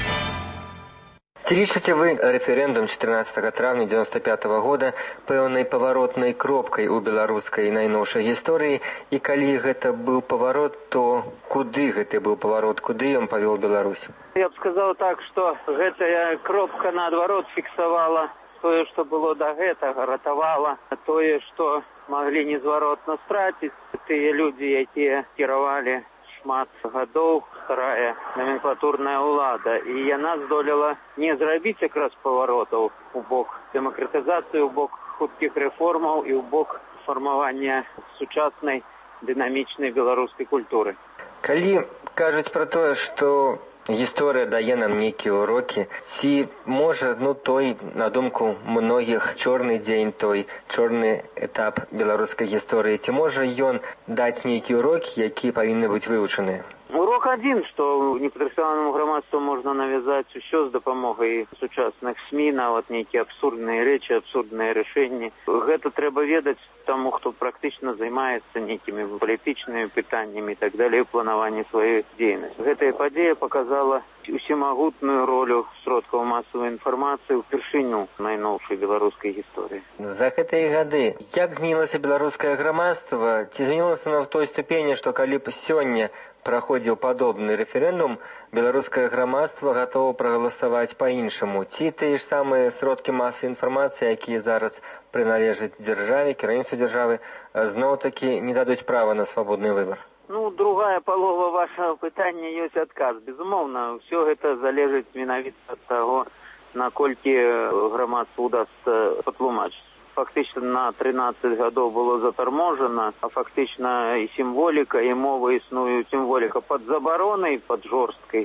[SPEAKER 15] Ці лічыце вы рэферэндум 14 траўня 95-го года пэўнай паваротнай кропкай у беларускай найноўшай гісторыі, і калі гэта быў паварот, то куды гэты быў паварот, куды ён павёў Беларусь?
[SPEAKER 16] Я б сказаў так, што гэтая кропка наадварот фіксавала тое, што было да гэтага, ратавала тое, што маглі незваротна страціць тыя людзі, якія кіравалі шмат гадоў старая номенклатурная ўлада, і яна здолела не зрабіць якраз паваротаў у бок дэмакратызацыі, у бок хуткіх рэформаў і ў бок фармавання сучаснай дынамічнай беларускай культуры.
[SPEAKER 15] Калі кажуць пра тое, што гісторыя дае нам нейкія урокі, ці можа, той, на думку многіх, чорны дзень, той чорны этап беларускай гісторыі, ці можа ён даць нейкія урокі, якія павінны быць вывучаныя?
[SPEAKER 16] Урок адзін, што непадрыхтаванаму грамадству можна навязаць усё з дапамогай сучасных СМІ, нават нейкія абсурдныя рэчы, абсурдныя рашэнні. Гэта трэба ведаць таму, хто практычна займаецца нейкімі палітычнымі пытаннямі і так далей у планаванні сваёй дзейнасці. Гэтая падзея показала усемагутную ролю сродкаў масавай інфармацыі ўпершыню найноўшай беларускай гісторыі.
[SPEAKER 15] За гэтыя гады як змянілася беларускае грамадства? Ці змянілася на той ступені, што калі б сёння праходзіў падобны рэферэндум, беларускае грамадства гатова прагаласаваць па-іншаму? Ці тыя ж самыя сродкі масавай інфармацыі, якія зараз прыналежаць дзяржаве, кіраўніцтву дзяржавы, зноў-такі не дадуць права на свабодны выбар?
[SPEAKER 16] Другая палова вашага пытання ёсць адказ. Безумоўна, ўсё гэта залежыць менавіта ад таго, наколькі грамадству удасца патлумачыць. Фактычна на 13 гадоў было затарможана, а фактычна і сімволіка, і мова існуе, сімволіка пад забаронай, пад жорсткай,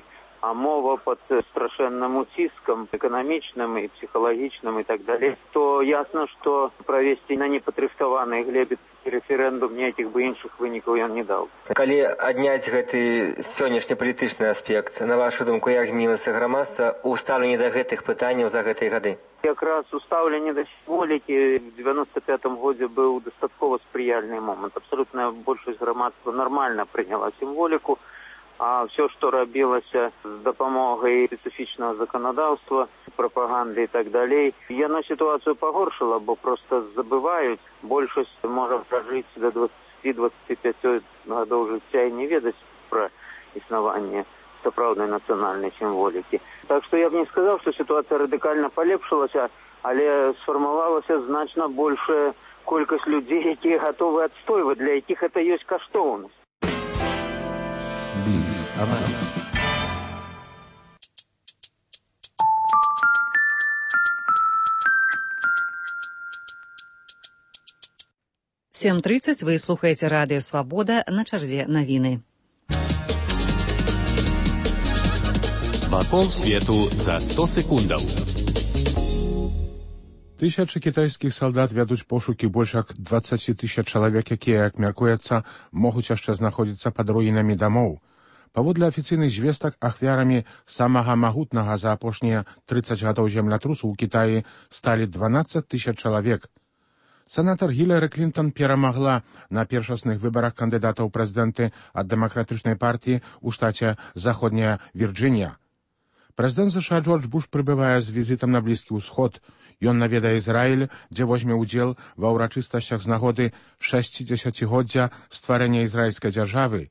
[SPEAKER 16] а мова под страшэнным уціскам эканамічным і псіхалагічным і так далей, то ясна, што правесці на непадрыхтаванай глебе рэферэндум ніякіх бы іншых вынікаў ён не даў.
[SPEAKER 15] Калі адняць гэты сённяшні палітычны аспект, на вашу думку, як змянілася грамадства ў стаўленні да гэтых пытанняў за гэтыя гады?
[SPEAKER 16] Якраз у стаўленні да сімволікі в 95-м годзе быў дастаткова спрыяльны момант. Абсалютная большасць грамадства нармальна прыняла сімволіку, а все, што рабілася з дапамогай спецыфічнага заканадаўства, прапаганды і так далей, яно сітуацыю пагоршыла, бо проста забываюць. Большасць можа пражыць да 20-25 гадоў жыцця і не ведаць пра існаванне сапраўднай нацыянальнай сімволікі. Так што я б не сказаў, што сітуацыя радыкальна палепшылася, але сфармавалася значна большая колькасць людзей, якія гатовы адстойваць, для якіх гэта ёсць каштоўнасць.
[SPEAKER 8] Близ о нас.
[SPEAKER 1] «7:30» вы слухаеце радыё «Свабода», на чарзе навіны.
[SPEAKER 8] Вакол свету за 100 секундаў.
[SPEAKER 2] Тысячы кітайскіх салдат вядуць пошукі больш як 20 тысяч чалавек, якія, як мяркуецца, могуць яшчэ знаходзіцца пад руінамі дамоў. Паводле афіцыйных звестак, ахвярамі самага магутнага за апошнія 30 гадоў землятрусу ў Кітаі сталі 12 тысяч чалавек. Сенатар Гілары Клінтон перамагла на першасных выбарах кандыдатаў прэзідэнты ад дэмакратычнай партыі ў штаце Заходняя Вірджынія. Прэзідэнт США Джордж Буш прыбывае з візітам на Блізкі ўсход. Ён наведае Ізраіль, дзе возьме ўдзел ва ўрачыстасцях з нагоды 60-годдзя стварэння ізраільскай дзяржавы.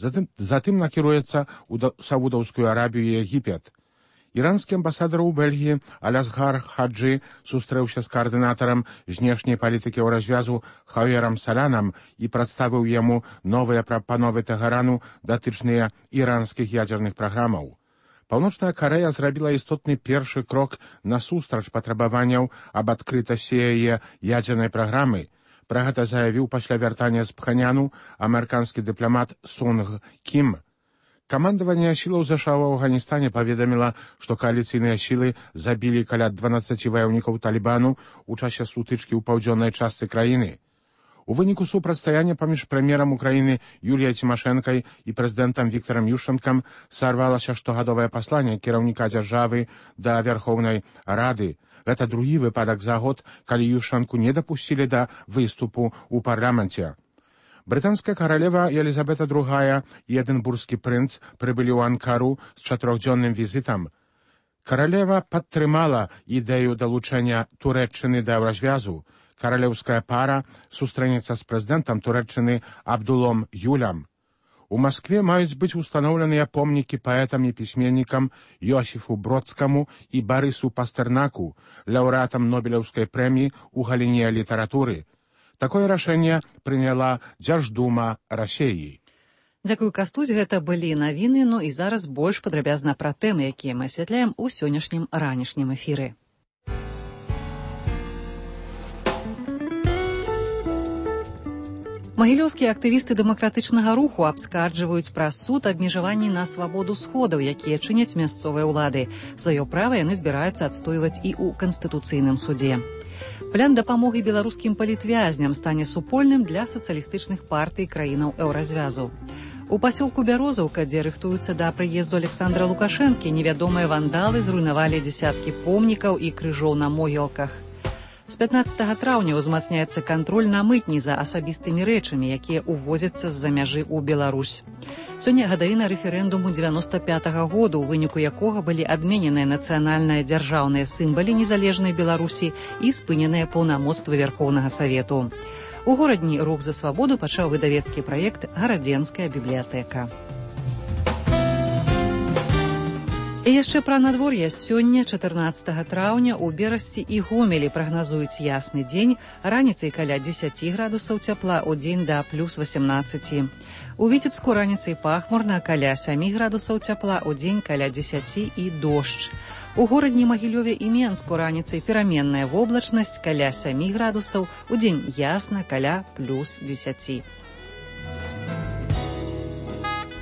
[SPEAKER 2] Затым накіруецца ў Саудаўскую Арабію і Егіпет. Іранскі амбасадар у Бельгіі Алясгар Хаджы сустрэўся з каардынатарам знешняй палітыкі ў развязу Хавьерам Салянам і прадставіў яму новыя прапановы Тэгарану датычныя іранскіх ядзерных праграмаў. Паўночная Карэя зрабіла істотны першы крок насустрач патрабаванняў аб адкрытасці яе ядзернай праграмы. Пра гэта заявіў пасля вяртання з Пханяну амерыканскі дыпламат Сунг Кім. Камандаванне сілаў ЗША ў Афганістане паведаміла, што кааліцыйныя сілы забілі каля 12 ваяўнікаў Талібану ў часе сутычкі ў паўдзённай частцы краіны. У выніку супрацьстаяння паміж прэм'ерам Украіны Юліяй Цімашэнкай і прэзідэнтам Віктарам Юшчэнкам сарвалася штогадовае пасланне кіраўніка дзяржавы да Вярхоўнай Рады. Гэта другі выпадак за год, калі Юшчэнку не дапусцілі да выступу ў парламенце. Брытанская каралева Елізабета II і эдынбургскі прынц прыбылі ў Анкару з 4-дзённым візітам. Каралева падтрымала ідэю далучэння Турэччыны да развязу. Каралеўская пара сустрэнецца з прэзідэнтам Турэччыны Абдулом Юлям. У Маскве маюць быць устаноўленыя помнікі паэтам і пісьменнікам Йосіфу Бродскаму і Барысу Пастэрнаку, лаўрэатам Нобелеўскай прэміі ў галіне літаратуры. Такое рашэнне прыняла Дзярждума Расеі.
[SPEAKER 1] Дзякую, Кастусь, гэта былі навіны, ну і зараз больш падрабязна пра тэмы, якія мы асвятляем у сённяшнім ранішнім эфіры. Магілёўскія актывісты дэмакратычнага руху абскарджваюць праз суд абмежаванні на свабоду сходаў, якія чыняць мясцовыя ўлады. Сваё права яны збіраюцца адстойваць і ў Канстытуцыйным судзе. План дапамогі беларускім палітвязням стане супольным для сацыялістычных партый краінаў еўразвязу. У пасёлку Бярозаўка, дзе рыхтуюцца да прыезду Александра Лукашэнкі, невядомыя вандалы зруйнавалі дзесяткі помнікаў і крыжоў на могілках. З 15 траўня ўзмацняецца кантроль на мытні за асабістымі рэчамі, якія ўвозяцца з-за мяжы ў Беларусь. Сёння гадавіна рэферэндуму 95-го году, у выніку якога былі адмененыя нацыянальныя дзяржаўныя сімвалы незалежнай Беларусі і спыненыя паўнамоцтвы Верхоўнага Савету. У горадні «Рух за свабоду» пачаў выдавецкі праект «Гарадзенская бібліятэка». І яшчэ пра надвор'е. Сёння, 14 траўня, у Берасці і Гомелі прагназуюць ясны дзень, раніцай каля 10 градусаў цяпла, удзень да плюс 18. У Віцебску раніцай пахмурна, каля 7 градусаў цяпла, удзень каля 10 і дождж. У горадні Магілёве і Менску раніцай пераменная воблачнасць, каля 7 градусаў, удзень ясна, каля плюс 10.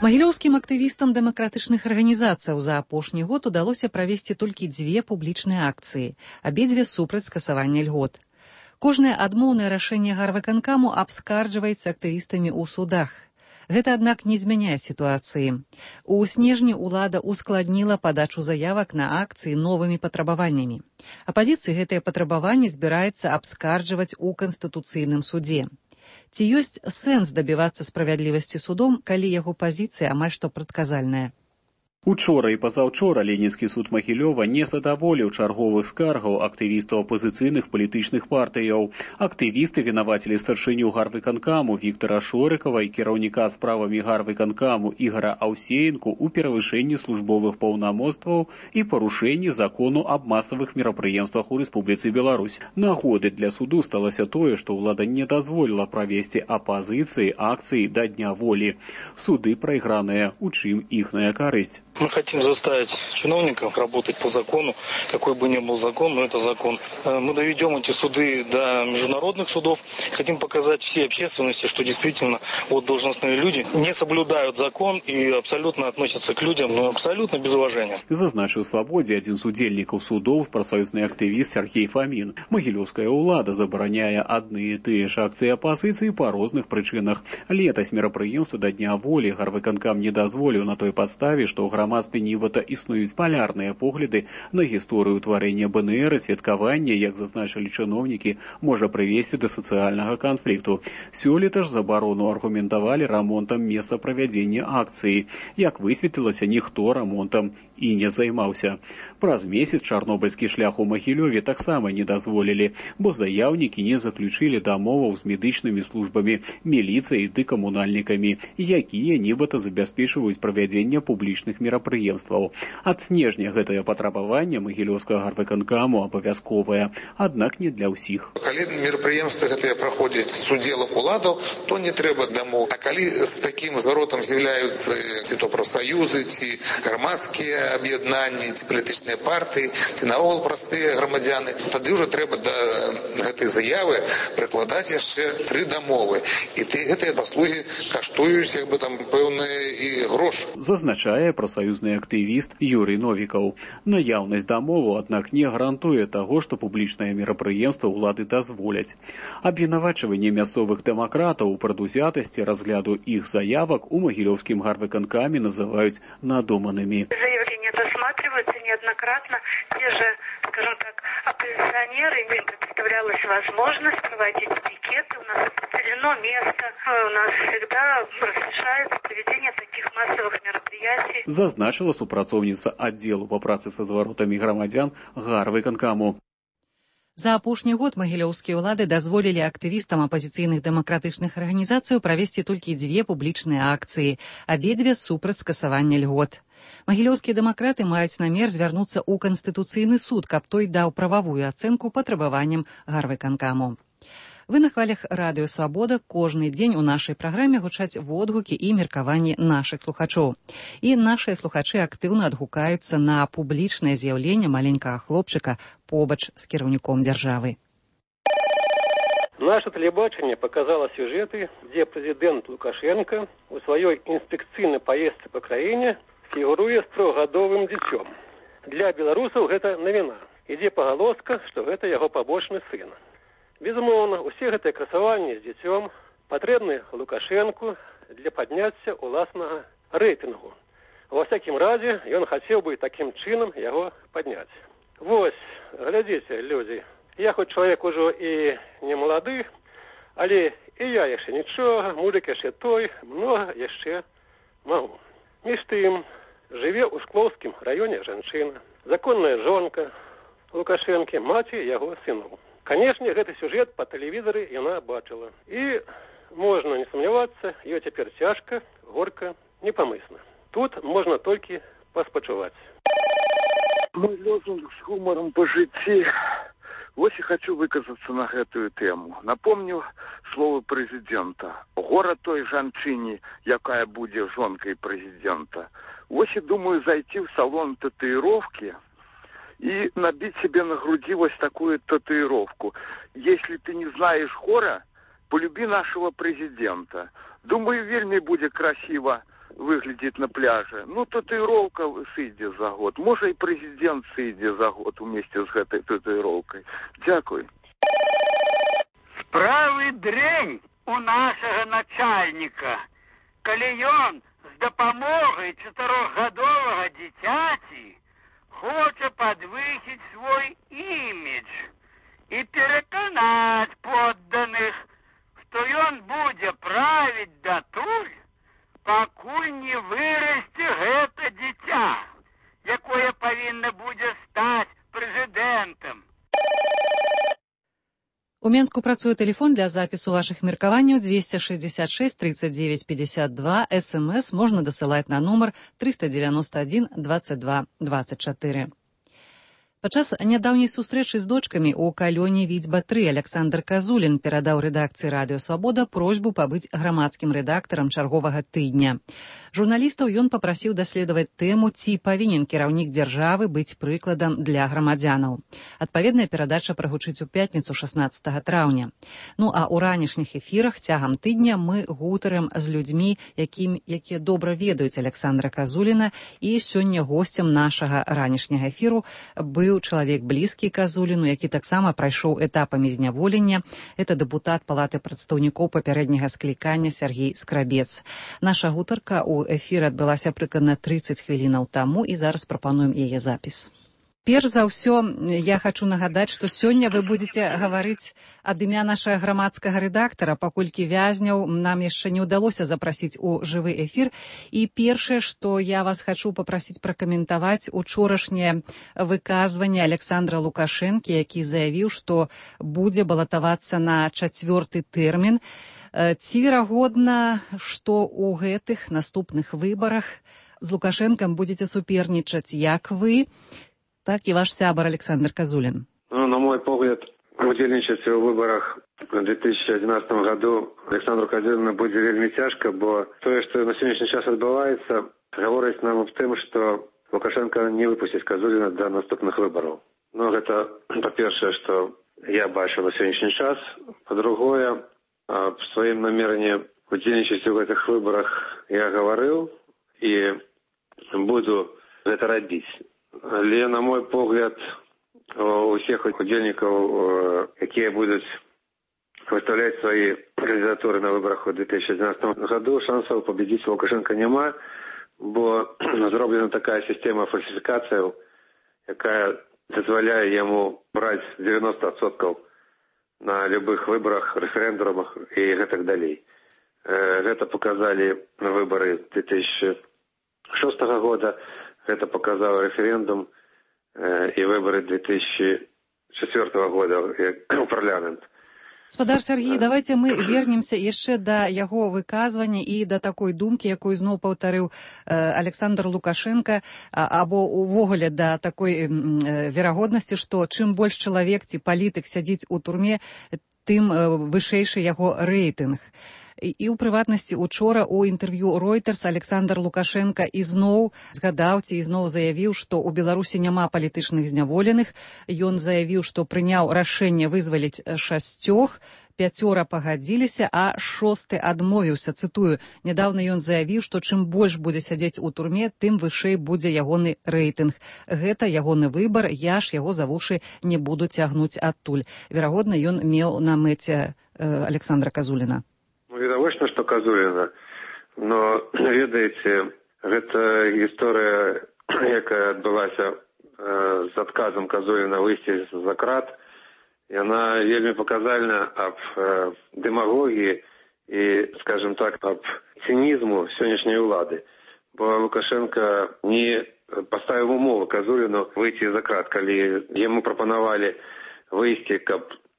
[SPEAKER 1] Магілёўскім актывістам дэмакратычных арганізацый за апошні год удалося правесці толькі 2 публічныя акцыі, абедзве супраць скасавання льгот. Кожнае адмоўнае рашэнне гарвыканкаму абскарджваецца актывістамі ў судах. Гэта, аднак, не змяняе сітуацыі. У снежні ўлада ускладніла падачу заявак на акцыі новымі патрабаваннямі. Апазіцыі гэтыя патрабаванні збіраецца абскарджваць у Канстытуцыйным судзе. Ці ёсць сэнс дабівацца справядлівасці судом, калі яго пазіцыя амаль што прадказальная?
[SPEAKER 3] Учора і пазаўчора Ленінскі суд Магілёва не задаволіў чарговых скаргаў актывістаў апазіцыйных палітычных партыяў. Актывісты вінавацілі старшыню гарвыканкаму Віктара Шорыкава і кіраўніка справамі гарвыканкаму Ігора Аўсеенку ў перавышэнні службовых паўнамоцтваў і парушэнні закону аб масавых мерапрыемствах у Рэспубліцы Беларусь. Нагодай для суду сталася тое, што ўлада не дазволіла правесці апазіцыі акцыі да Дня волі. Суды прайграныя, у чым іхная карысць.
[SPEAKER 4] Мы хотим заставить чиновников работать по закону, какой бы ни был закон, но это закон. Мы доведем эти суды до международных судов. Хотим показать всей общественности, что действительно вот должностные люди не соблюдают закон и абсолютно относятся к людям, но абсолютно без уважения.
[SPEAKER 3] Зазначыў свабодзе адзін з удзельнікаў судоў, прафсаюзны актывіст Сергей Фомин. Магілёўская ўлада забараняе адны і тыя ж акцыі апазіцыі па розных прычынах. Летась мерапрыемства да Дня волі гарвыканкам не дазволіў на той падставе, што ў грамадстве нібыта існуюць палярныя погляды на гісторыю ўтварэння БНР і святкаванне, як зазначылі чыноўнікі, можа прывесці да сацыяльнага канфлікту. Сёлета ж забарону аргументавалі рамонтам месца правядзення акцыі. Як высветлілася, ніхто рамонтам і не займаўся. Праз месяц чарнобыльскі шлях у Магілёве таксама не дазволілі, бо заяўнікі не заключылі дамоваў з медычнымі службамі, міліцыяй ды камунальнікамі, якія нібыта забяспечваюць правядзенне публічных мерапрыемстваў. Ад снежня гэтае патрабаванне магілёўскага гарвыканкаму абавязковае, аднак не для ўсіх.
[SPEAKER 5] Калі мерапрыемствы гэтыя праходзяць з удзелам уладаў, то не трэба дамоў. А калі з такім зваротам з'яўляюцца ці то прафсаюзы, ці грамадскія аб'яднанні, ці палітычныя партыі, ці наогул простыя грамадзяны, тады ўжо трэба да гэтай заявы прыкладаць яшчэ 3 дамовы. І гэтыя паслугі каштуюць як бы там пэўныя і грошы.
[SPEAKER 3] Зазначае прафсаюзны актывіст Юрый Новікаў. Наяўнасць дамову, аднак, не гарантуе таго, што публічнае мерапрыемства ўлады дазволяць. Абвінавачванне мясцовых дэмакратаў у прадузятасці разгляду іх заявак у магілёўскім гарвыканкаме называюць надуманымі.
[SPEAKER 6] Заявления досматриваются неоднократно. Те же, скажем так, оппозиционеры, им представлялась возможность проводить пикеты. У нас определено место. У нас всегда разрешается проведение таких массовых мероприятий.
[SPEAKER 3] Зазначила супрацоўніца аддзелу па працы са зваротамі грамадзян гарвыканкаму.
[SPEAKER 1] За апошні год магілёўскія ўлады дазволілі актывістам апазіцыйных дэмакратычных арганізацый правесці толькі 2 публічныя акцыі, абедзве супраць скасавання льгот. Магілёўскія дэмакраты маюць намер звярнуцца ў Канстытуцыйны суд, каб той даў прававую ацэнку патрабаванням гарвыканкаму. Вы на хвалях радыё «Свабода» кожны дзень у нашай праграме гучаць водгукі і меркаванні нашых слухачоў. І нашыя слухачы актыўна адгукаюцца на публічнае з'яўленне маленькага хлопчыка побач з кіраўніком дзяржавы.
[SPEAKER 17] Наше телебачение показало сюжеты, где президент Лукашенко у своей инспекційной поездке по краине фигурует с 3-гадовым дзіцём. Для белорусов это новина. Ідзе поголоска, что это его побочный сын. Безумоўна, усе гэтыя красаванні з дзіцём патрэбны Лукашенку для падняцця ўласнага рэйтынгу. Ва всякім разе, ён хацеў бы такім чынам яго падняць. Вось, глядзіце, людзі, я хоць чалавек ужо і не малады, але і я яшчэ нічога, мужик яшчэ той, многа яшчэ магу. Між тым, жыве ў Шклоўскім раёне жанчына, законная жонка Лукашэнкі, маці яго сыноў. Канешне, гэты сюжет па тэлевізары яна бачыла. І можна не сумнявацца, ёй цяпер цяжка, горка, непамысна. Тут можна толькі паспачуваць.
[SPEAKER 18] Мой лозунг з гумором по жыцці. Вось і хочу выказацца на гэтую тэму. Напомню словы прэзідэнта. Гора той жанчыне, якая будзе жонкай прэзідэнта. Вось і думаю зайти в салон татуировки и набить себе на груди вот такую татуировку. Если ты не знаешь хора, полюби нашего президента. Думаю, вельми будет красиво выглядит на пляже. Ну, татуировка сыдзе за год. Может, и президент сыдзе за год вместе с этой татуировкой. Дякую.
[SPEAKER 19] Справы дрэнь у нашага начальніка, калі ён з дапамогай 4гадовага дзіцяці хоча падвысіць свой імідж і пераканаць подданых, што ён будзе правіць датуль, пакуль не вырасце гэта дзіця, якое павінна будзе стаць прэзідэнтам.
[SPEAKER 1] У Менску працуе тэлефон для запісу вашых меркаванняў 266 39 52. СМС можна дасылаць на нумар 391 22 24. Падчас нядаўняй сустрэчы з дочкамі ў калёне Віцьба-3 Александр Казулін перадаў рэдакцыі «Радыё Свабода» просьбу пабыць грамадскім рэдактарам чарговага тыдня. Журналістаў ён папрасіў даследаваць тэму, ці павінен кіраўнік дзяржавы быць прыкладам для грамадзянаў. Адпаведная перадача прагучыць у пятніцу 16 траўня. Ну а ў ранішніх эфірах цягам тыдня мы гутарым з людзьмі, якія добра ведаюць Александра Казуліна, і сёння госцем нашага ранішняга эфіру быў чалавек блізкі Казуліну, які таксама прайшоў этапамі зняволення. Это дэпутат Палаты прадстаўнікоў папярэдняга склікання Сергей Скрабец. Наша гутарка ў эфіры адбылася прыкладна 30 хвілінаў таму, і зараз прапануем яе запіс. Перш за ўсё, я хочу нагадаць, што сёння вы будзеце гаварыць ад імя нашага грамадскага рэдактара, паколькі вязняў нам яшчэ не ўдалося запрасіць у жывы эфір. І першае, што я вас хочу папрасіць пракаментаваць учорашняе выказванне Александра Лукашэнкі, які заявіў, што будзе балатавацца на 4-й тэрмін. Ці верагодна, што ў гэтых наступных выбарах з Лукашэнкам будзеце супернічаць як вы, так и ваш сябар Александр Казулин?
[SPEAKER 7] Ну, на мой погляд, удзельнічаць у выборах в 2011 году Александру Казулину будет вельмі цяжка, бо тое, што на сённяшні час адбываецца, гаворыць нам аб тым, што Лукашенко не выпусціць Казулина до наступных выбораў. Ну, гэта па-першае, што я бачу на сённяшні час. Па-другое, аб сваім намерэнні удзельнічаць у гэтых выборах я гаварыў і буду гэта рабіць. Але, на мой погляд, у всех удзельнікаў, якія будуць выставляць свои кандидатуры на выборах в 2012 году, шансаў победить Лукашенко няма, бо зроблена такая система фальсификаций, якая дазваляе яму браць 90% на любых выборах, референдумах и гэтак далей. Гэта показали выборы 2006 года, это показал референдум и выборы 2004 года в парламент.
[SPEAKER 1] Спадар Сергей, давайте мы вернемся яшчэ да яго выказвання і да такой думкі, якую зноў паўтарыў Александр Лукашенко, або увогуле да такой верагоднасці, што чым больш чалавек ці палітык сядзіць у турме, тым вышэйшы яго рэйтынг. І ў прыватнасці учора у інтэрв'ю Reuters Александр Лукашенко ізноў згадаў ці ізноў заявіў, што ў Беларусі няма палітычных зняволеных. Ён заявіў, што прыняў рашэнне вызваліць 6, 5 пагадзіліся, а 6 адмовіўся. Цытую, нядаўна ён заявіў, што чым больш будзе сядзець у турме, тым вышэй будзе ягоны рэйтынг. Гэта ягоны выбар, я ж яго за вушы не буду цягнуць адтуль. Верагодна, ён меў на мэце Александра Казуліна.
[SPEAKER 7] Відавочна, што Казуліна, но ведаеце, гэта гісторыя, якая адбылася з адказам Казуліна выйсці за крат, яна вельмі паказальна аб дэмагогіі і, скажем так, аб цінізму сённяшняй улады. Бо Лукашенко не паставіў умову Казуліну выйсці за крат, калі яму прапанавалі выйсці, каб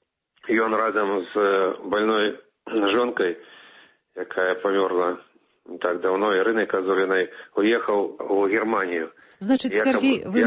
[SPEAKER 7] ён разам з больной жонкой, якая памерла не так давно, Ірынай Казулінай, уехал в Германию.
[SPEAKER 1] Значит, Сергей, вы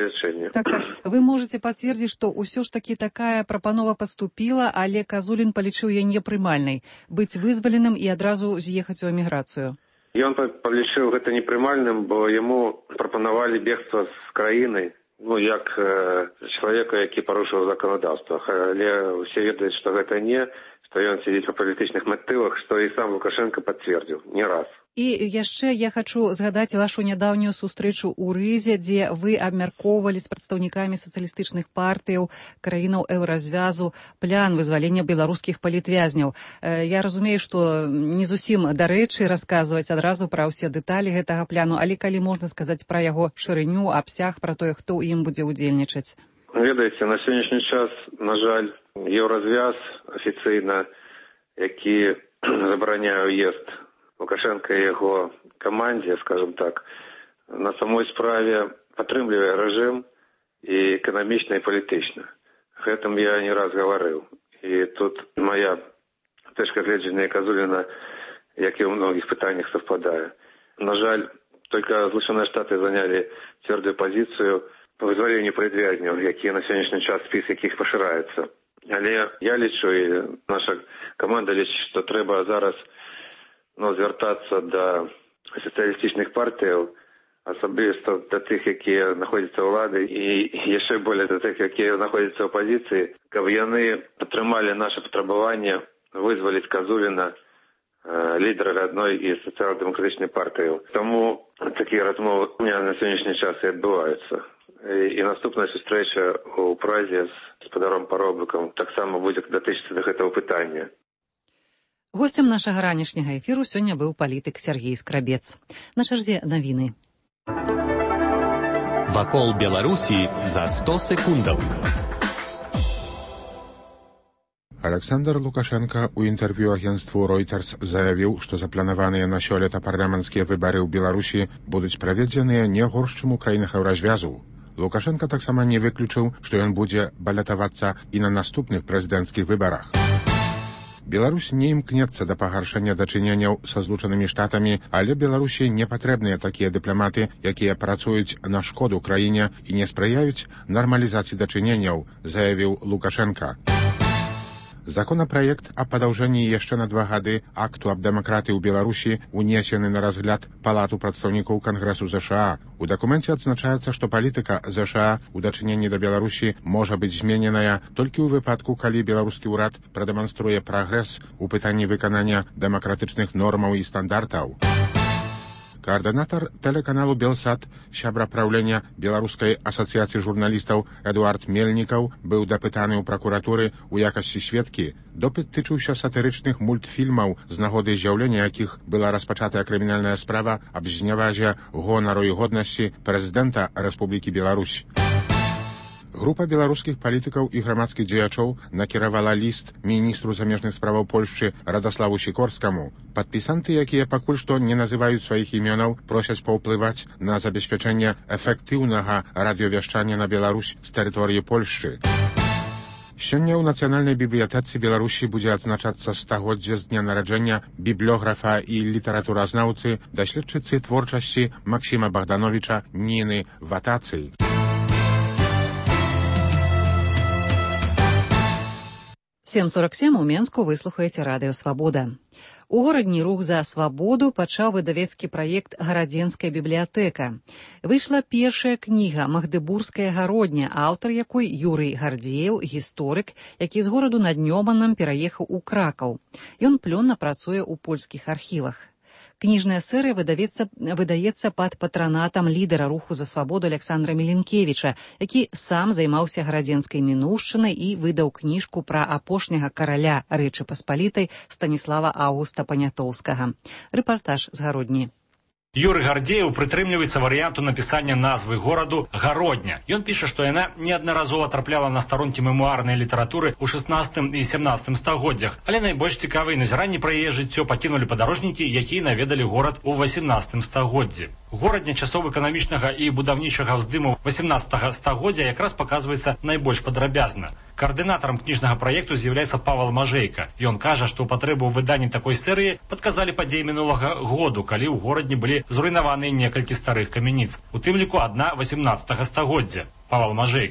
[SPEAKER 1] можете подтвердить, что ўсё ж таки такая прапанова поступила, але Казулін палічыў яе непрымальнай, быць вызваленым і адразу з'ехаць у эміграцыю?
[SPEAKER 7] Ён палічыў гэта непрымальным, бо яму прапанавалі бегства з краіны, ну, як чалавека, які парушыў заканадаўства. Але ўсе ведаюць, што гэта не, што ён сидзіць па палітычных матывах, што і сам Лукашенко подтвердил не раз.
[SPEAKER 1] І яшчэ я хачу згадаць вашу нядаўнюю сустрэчу ў Рызе, дзе вы абмяркоўвалі з прадстаўнікамі сацыялістычных партыяў краінаў еўразвязу план вызвалення беларускіх палітвязняў. Я разумею, што не зусім дарэчы расказваць адразу пра ўсе дэталі гэтага пляну, але калі можна сказаць пра яго шырыню, абсяг, пра тое, хто ў ім будзе ўдзельнічаць.
[SPEAKER 7] Ведаеце, на сённяшні час, на жаль, еўразвяз афіцыйна, які забараняе ўезд Лукашенко і яго камандзе, скажем так, на самой справе падтрымлівае рэжым і эканамічна і палітычна. Гэтым я не раз гаварыў. І тут моя точка гледжання Казуліна, як і ў многіх пытаннях, совпадае. На жаль, только Злучаныя Штаты занялі цвёрдую пазіцыю по вызваленню палітвязняў, якія на сённяшні час спіс якіх пашыраецца. Але я лічу, і наша каманда лічыць, што трэба зараз звяртацца да сацыялістычных партыяў, асабліва да тых, якія знаходзяцца ў ўлады, і яшчэ болей да тых, якія знаходзяцца ў апазіцыі, каб яны падтрымалі наше патрабаванне вызваліць Казуліна, лідера адной з сацыял-дэмакратычных партыяў. Таму такія размовы у меня на сённяшні час і адбываюцца. І наступная сустрэча ў Празе з гаспадаром Паробыкам таксама будзе датычыцца да гэтага пытання.
[SPEAKER 1] Гостем нашага ранішняга эфіру сёння быў палітык Сергей Скрабец. На чарзе навіны.
[SPEAKER 8] Вакол Беларусі за 100 секундаў.
[SPEAKER 2] Александр Лукашенко ў інтэрв'ю агенцтву Reuters заявіў, што запланаваныя на сёлета парламенцкія выбары ў Беларусі будуць праведзеныя не горш, чым у краінах еўразвязу. Лукашенко таксама не выключыў, што ён будзе балятавацца і на наступных прэзідэнцкіх выбарах. Беларусь не імкнецца да пагаршэння дачыненняў са Злучанымі Штатамі, але Беларусі не патрэбныя такія дыпламаты, якія працуюць на шкоду краіне і не спрыяюць нармалізацыі дачыненняў, заявіў Лукашенко. Законапраект аб падаўжэнні яшчэ на 2 гады акту аб дэмакратыі ў Беларусі унесены на разгляд Палату прадстаўнікоў Кангрэсу ЗША. У дакуменце адзначаецца, што палітыка ЗША ў дачыненні да Беларусі можа быць змененая толькі ў выпадку, калі беларускі ўрад прадэманструе прагрэс у пытанні выканання дэмакратычных нормаў і стандартаў. Координатор телеканалу «Белсат», сябра правлення Беларускай асацыяцыі журналістаў Эдуард Мельнікаў быў дапытаны ў пракуратуры ў якасці сведкі. Допыт тычыўся сатырычных мультфільмаў, з нагоды з'яўлення якіх была распачатая крымінальная справа аб знявазе гонару і годнасці прэзідэнта Рэспублікі Беларусь. Група беларускіх палітыкаў і грамадскіх дзеячоў накіравала ліст міністру замежных справаў Польшчы Радаславу Сікорскаму. Падпісанты, якія пакуль што не называюць сваіх імёнаў, просяць паўплываць на забеспячэнне эфектыўнага радыёвяшчання на Беларусь з тэрыторыі Польшчы. Сёння ў Нацыянальнай бібліятэцы Беларусі будзе адзначацца стагоддзе з дня нараджэння біблёграфа і літаратуразнаўцы, даследчыцы творчасці Максіма Богдановича Ніны Ватацый.
[SPEAKER 1] «7:47» у Менску вы слухаеце радыё «Свабода». У горадні рух за свабоду пачаў выдавецкі праект «Гарадзенская бібліятэка». Выйшла першая кніга «Магдыбургская гародня», аўтар якой Юрый Гардзеў, гісторык, які з гораду над Нёманам пераехаў у Кракаў. Ён плённа працуе ў польскіх архівах. Кніжная серыя выдаецца пад патранатам лідара руху за свабоду Александра Міленкевіча, які сам займаўся гарадзенскай мінуўшчынай і выдаў кніжку пра апошняга караля Рэчы Паспалітай Станіслава Аўгуста Панятоўскага. Рэпартаж з Гародні.
[SPEAKER 20] Юрый Гардзеў прытрымліваецца варыянту напісання назвы гораду Гародня. Ён піша, што яна неаднаразова трапляла на старонкі мемуарнай літаратуры ў 16 і 17 стагоддзях, але найбольш цікавыя назіранні пра яе жыццё пакінулі падарожнікі, якія наведалі горад у 18 стагоддзі. Горадня часоў эканамічнага і будаўнічага ўздыму 18 стагоддзя якраз паказваецца найбольш падрабязна. Координатаром кніжнага праекту з'яўляецца Павел Мажэйка. Ён кажа, што ў патрэбу ў выданні такой серыі падказалі падзеі мінулага году, калі ў горадні былі зруйнаваныя некалькі старых камяніц, у тым ліку адна 18 стагоддзя. Павел Мажэйка.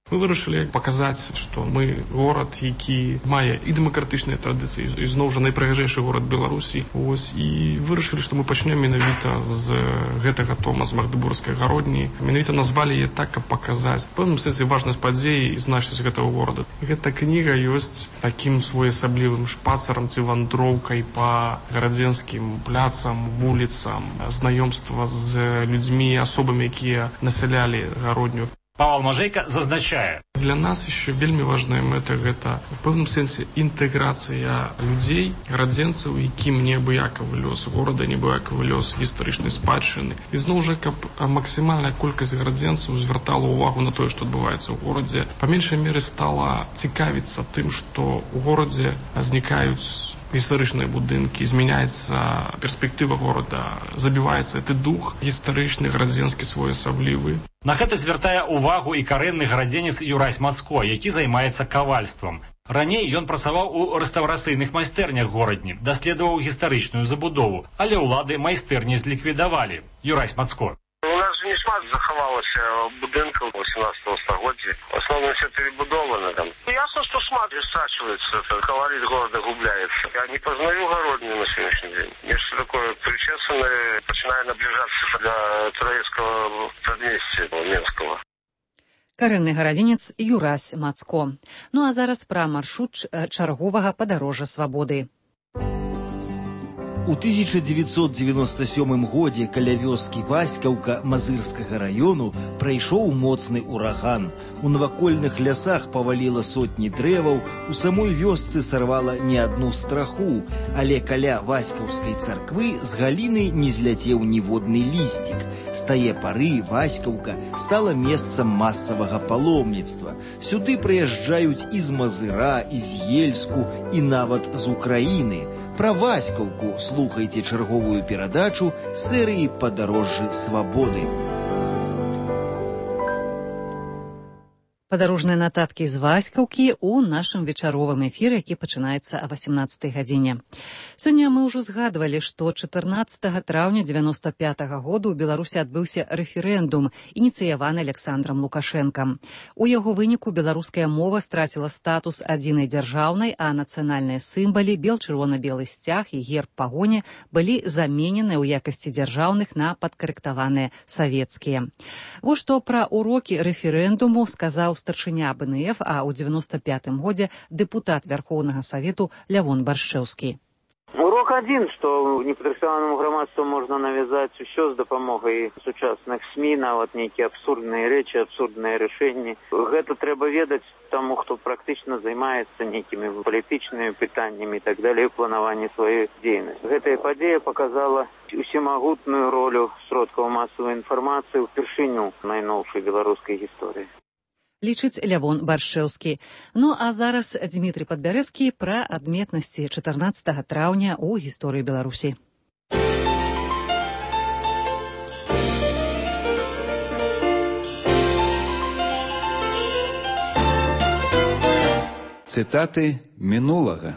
[SPEAKER 21] Мы вырашылі паказаць, што мы горад, які мае і дэмакратычныя традыцыі, і зноў жа найпрыгажэйшы горад Беларусі. І вырашылі, што мы пачнем менавіта з гэтага тома, з магдыбургскай гародні. Менавіта назвалі яе так, каб паказаць, в пэўным сэнсе, важнасць падзеі і значнасць гэтага горада. Гэта кніга ёсць такім своеасаблівым шпацарам ці вандроўкай па гарадзенскім пляцам, вуліцам, знаёмства з людзьмі, асобамі, якія насялялі гародню.
[SPEAKER 20] Павел Мажейка зазначае.
[SPEAKER 21] Для нас еще вельмі важная мэта гэта в пэўным сэнсе інтэграцыя людзей, гарадзенцаў, якім неабыякавы лёс горада, неабыякавы лёс гістарычнай спадчыны. І зноў жа, каб максімальная колькасць гарадзенцаў звяртала ўвагу на тое, што адбываецца ў горадзе, па меншай меры стала цікавіцца тым, што ў горадзе знікаюць гістарычныя будынкі, змяняецца перспектыва горада, забіваецца гэты дух гістарычны, гарадзенскі своеасаблівы.
[SPEAKER 20] На гэта звяртае ўвагу і карэнны гарадзенец Юрась Мацко, які займаецца кавальствам. Раней ён працаваў у рэстаўрацыйных майстэрнях горадні, даследаваў гістарычную забудову, але ўлады майстэрні зліквідавалі. Юрась Мацко.
[SPEAKER 22] У нас же не шмат захавалася будынкаў 18 стагоддзя. В основном все перебудованы там. Ясно, что шмат страчивается, колорит города губляется. Я не познаю городню на сегодняшний день. Нечто такое причесанное, начиная наближаться до Троицкого предместья Менского.
[SPEAKER 1] Карэнны гарадзенец Юрась Мацко. Ну а зараз пра маршрут чарговага падарожжа свабоды.
[SPEAKER 23] У 1997 годзе каля вёскі Васькаўка Мазырскага раёну прайшоў моцны ураган. У навакольных лясах паваліла сотні дрэваў, у самой вёсцы сарвала не адну страху, але каля Васькаўскай царквы з галіны не зляцеў ніводны лісцік. З тае пары Васькаўка стала месцам масавага паломніцтва. Сюды прыязджаюць і з Мазыра, і з Ельску, і нават з Украіны. Пра Васькаўку слухайце чарговую перадачу серыі «Падарожжы свабоды».
[SPEAKER 1] Падарожныя нататкі з Васькаўкі ў нашым вечаровым эфіры, які пачынаецца о 18 гадзіне. Сёння мы ўжо згадвалі, што 14 траўня 95 году ў Беларусі адбыўся рэферэндум, ініцыяваны Александром Лукашэнкам. У яго выніку беларуская мова страціла статус адзінай дзяржаўнай, а нацыянальныя сімвалы, бел-чырвона-белы сцяг і герб пагоні былі заменены ў якасці дзяржаўных на падкарэктаваныя савецкія. Вось што пра урокі рэферэндуму сказаў старшыня БНФ, а ў 95-м годзе дэпутат Верховнага Савету Лявон Баршчэўскі.
[SPEAKER 16] Урок один, что непадрыхтаванаму грамадству можна навязаць усё з дапамогай сучасных СМІ, нават нейкія абсурдныя рэчы, абсурдныя рашэнні. Гэта трэба ведаць таму, хто практычна займаецца нейкімі палітычнымі пытаннямі і так далей у планаванні сваёй дзейнасці. Гэтая падзея показала усемагутную ролю сродкаў масавай інфармацыі ўпершыню найноўшай беларускай гісторыі.
[SPEAKER 1] Лічыць Лявон Баршчэўскі. Ну а зараз Дмітрий Падбярэцкі пра адметнасці 14 траўня ў гісторыі Беларусі.
[SPEAKER 24] Цытаты мінулага.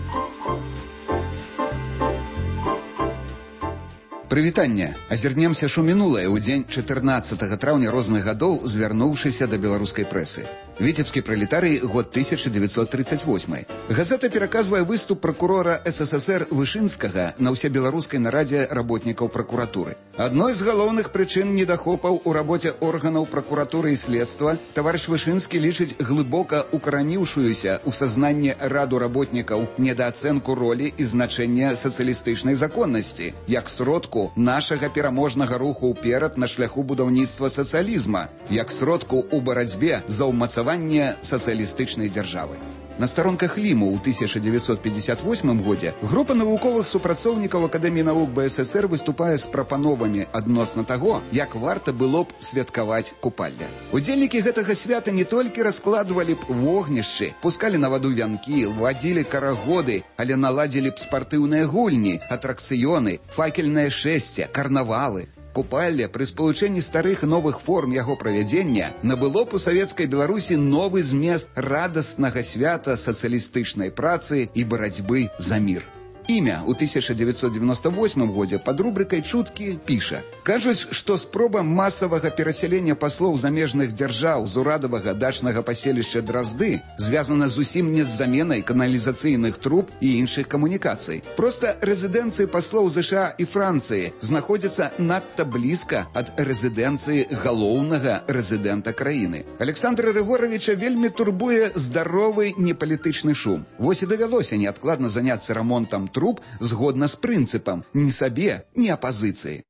[SPEAKER 24] Прывітанне! Азірнемся ж у мінулае ў дзень 14 траўня розных гадоў, звярнуўшыся да беларускай прэсы. Віцебскі пралетарый, год 1938. Газета пераказвае выступ пракурора СССР Вышынскага на ўсебеларускай нарадзе работнікаў пракуратуры. Адной з галоўных прычын недахопаў у рабоце органаў пракуратуры і следства таварыш Вышынскі лічыць глыбока укараніўшуюся ў сазнанне раду работнікаў недаацэнку ролі і значэння сацыялістычнай законнасці як сродку нашага пераможнага руху ўперад на шляху будаўніцтва сацыялізма, як сродку ў барацьбе за ўмацаванне сацыялістычнай дзяржавы. На старонках Ліму ў 1958 годзе група навуковых супрацоўнікаў Акадэміі навук БССР выступае з прапановамі адносна таго, як варта было б святкаваць купалле. Удзельнікі гэтага свята не толькі раскладвалі б вогнішчы, пускалі на ваду вянкі, вадзілі карагоды, але наладзілі б спартыўныя гульні, атракцыёны, факельнае шэсце, карнавалы. Купалле пры спалучэнні старых новых форм яго правядзення набыло б у савецкай Беларусі новы змест радаснага свята сацыялістычнай працы і барацьбы за мір. Імя ў 1998 годзе пад рубрыкай «Чуткі» піша: «Кажуць, што спроба масавага перасялення паслоў замежных дзяржаў з урадавага дачнага паселішча Дразды звязана зусім не з заменай каналізацыйных труб і іншых камунікацый. Проста рэзідэнцыі паслоў ЗША і Францыі знаходзяцца надта блізка ад рэзідэнцыі галоўнага рэзідэнта краіны. Александра Рыгоровича вельмі турбуе здаровы непалітычны шум. Вось і давялося неадкладна заняцца рамонтам труб згодна з прынцыпам ні сабе, ні апазіцыі».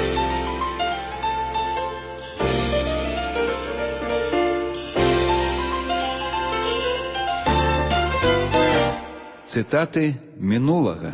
[SPEAKER 24] Цытаты мінулага.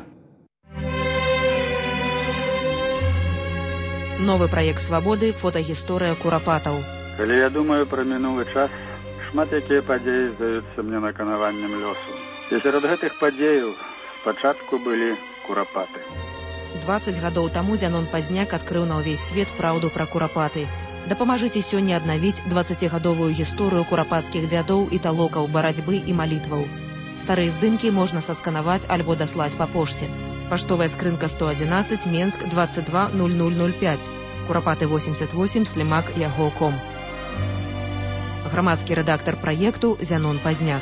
[SPEAKER 9] Новы праект «Свабоды» – фотагісторыя курапатаў.
[SPEAKER 10] Калі я думаю пра мінулы час, шмат якія падзеі здаюцца мне наканаваннем лёсу. І сярод гэтых падзеяў спачатку былі курапаты.
[SPEAKER 9] 20 гадоў таму Зянон Пазняк адкрыў на ўвесь свет праўду пра курапаты. Дапамажыце сёння аднавіць 20гадовую гісторыю курапацкіх дзядоў і талокаў барацьбы і малітваў. Старыя здымкі можна сасканаваць альбо даслаць па пошце. Паштовая скрынка 111, Менск 220005. Курапаты 88, Слімак Яго.ком. Грамадскі рэдактар праекту Зянон Пазняк.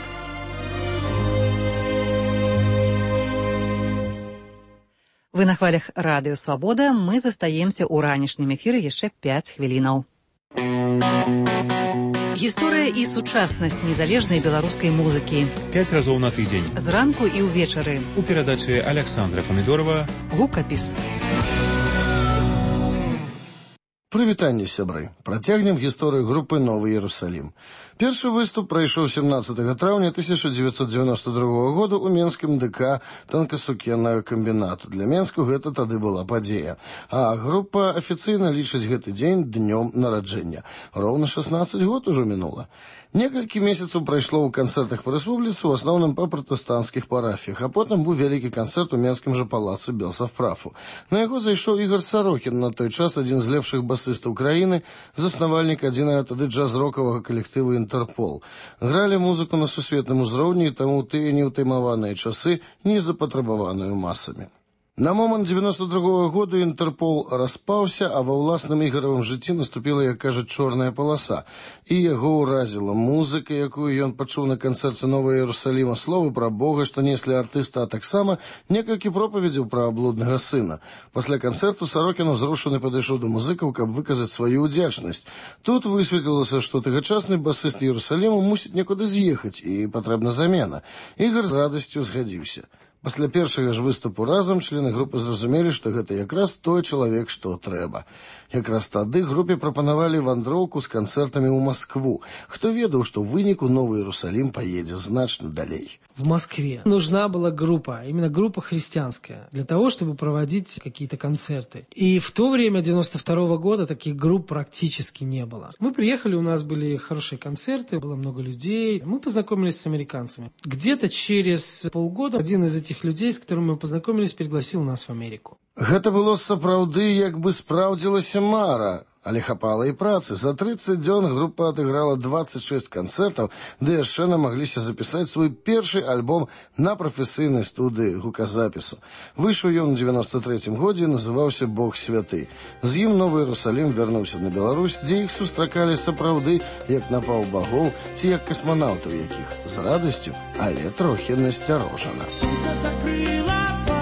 [SPEAKER 1] Вы на хвалях радыё «Свабода». Мы застаемся ў ранішнім эфіры яшчэ 5 хвілінаў. Гісторыя і сучаснасць незалежнай беларускай музыкі.
[SPEAKER 8] 5 разоў на тыдзень.
[SPEAKER 1] Зранку і ўвечары.
[SPEAKER 8] У перадачы Александра Памідорова
[SPEAKER 1] «Гукапіс».
[SPEAKER 11] Прывітанне, сябры. Працягнем гісторыю групы «Новы Іерусалім». Першы выступ прайшоў 17 траўня 1992 года ў Менскім ДК танкасукеннага камбінату. Для Менску гэта тады была падзея. А група афіцыйна лічыць гэты дзень днём нараджэння. Роўна 16 год ужо мінула. Некалькі месяцаў прайшло ў канцэртах па рэспубліцы, у асноўным па пратэстанцкіх парафіях, а потым быў вялікі канцэрт у Менскім жа палацы Белсавпрафу. На яго зайшоў Ігор Сарокін, на той час адзін з лепшых басыстаў краіны, заснавальнік адзінага тады джаз-рокавага калектыву «Інтэрпол». Гралі музыку на сусветным узроўні, і таму тыя неўтаймаваныя часы не запатрабаваныя масамі. На момант 92-го году «Інтэрпол» распаўся, а ва ўласным Ігоравым жыцці наступіла, як кажа, чорная паласа. І яго ўразіла музыка, якую ён пачуў на канцэрце «Новага Іерусаліма», словы пра Бога, што неслі артыста, а таксама некалькі пропаведзяў пра аблуднага сына. Пасля канцэрту Сарокін узрушаны падышоў да музыкаў, каб выказаць сваю ўдзячнасць. Тут высветлілася, што тагачасны басыст Іерусаліму мусіць некуды з'ехаць, і патрэбна замена. Ігор з радасцю згадзіўся. Пасля першага ж выступу разам члены групы зразумелі, што гэта якраз той чалавек, што трэба. Якраз тады групе прапанавалі вандроўку з канцэртамі ў Маскву. Хто ведаў, што ў выніку Новы Іерусалім поедзе значна далей.
[SPEAKER 13] В Москве нужна была группа, именно группа христианская, для того, чтобы проводить какие-то концерты. И в то время, 92-го года, таких групп практически не было. Мы приехали, у нас были хорошие концерты, было много людей. Мы познакомились с американцами. Где-то через полгода один из этих людей, с которым мы познакомились, пригласил нас в Америку.
[SPEAKER 11] Гэта было сапраўды, як бы спраўдзілася мара. Але хапала і працы. За 30 дзён група адыграла 26 канцэртаў, ды яшчэ намагліся запісаць свой першы альбом на прафесійнай студыі гуказапісу. Выйшаў ён у 93-м годзе і называўся «Бог святы». З ім Новы Іерусалім вярнуўся на Беларусь, дзе іх сустракалі сапраўды як напаў багоў ці як касманаўтаў якіх. З радасцю, але трохі насцярожана.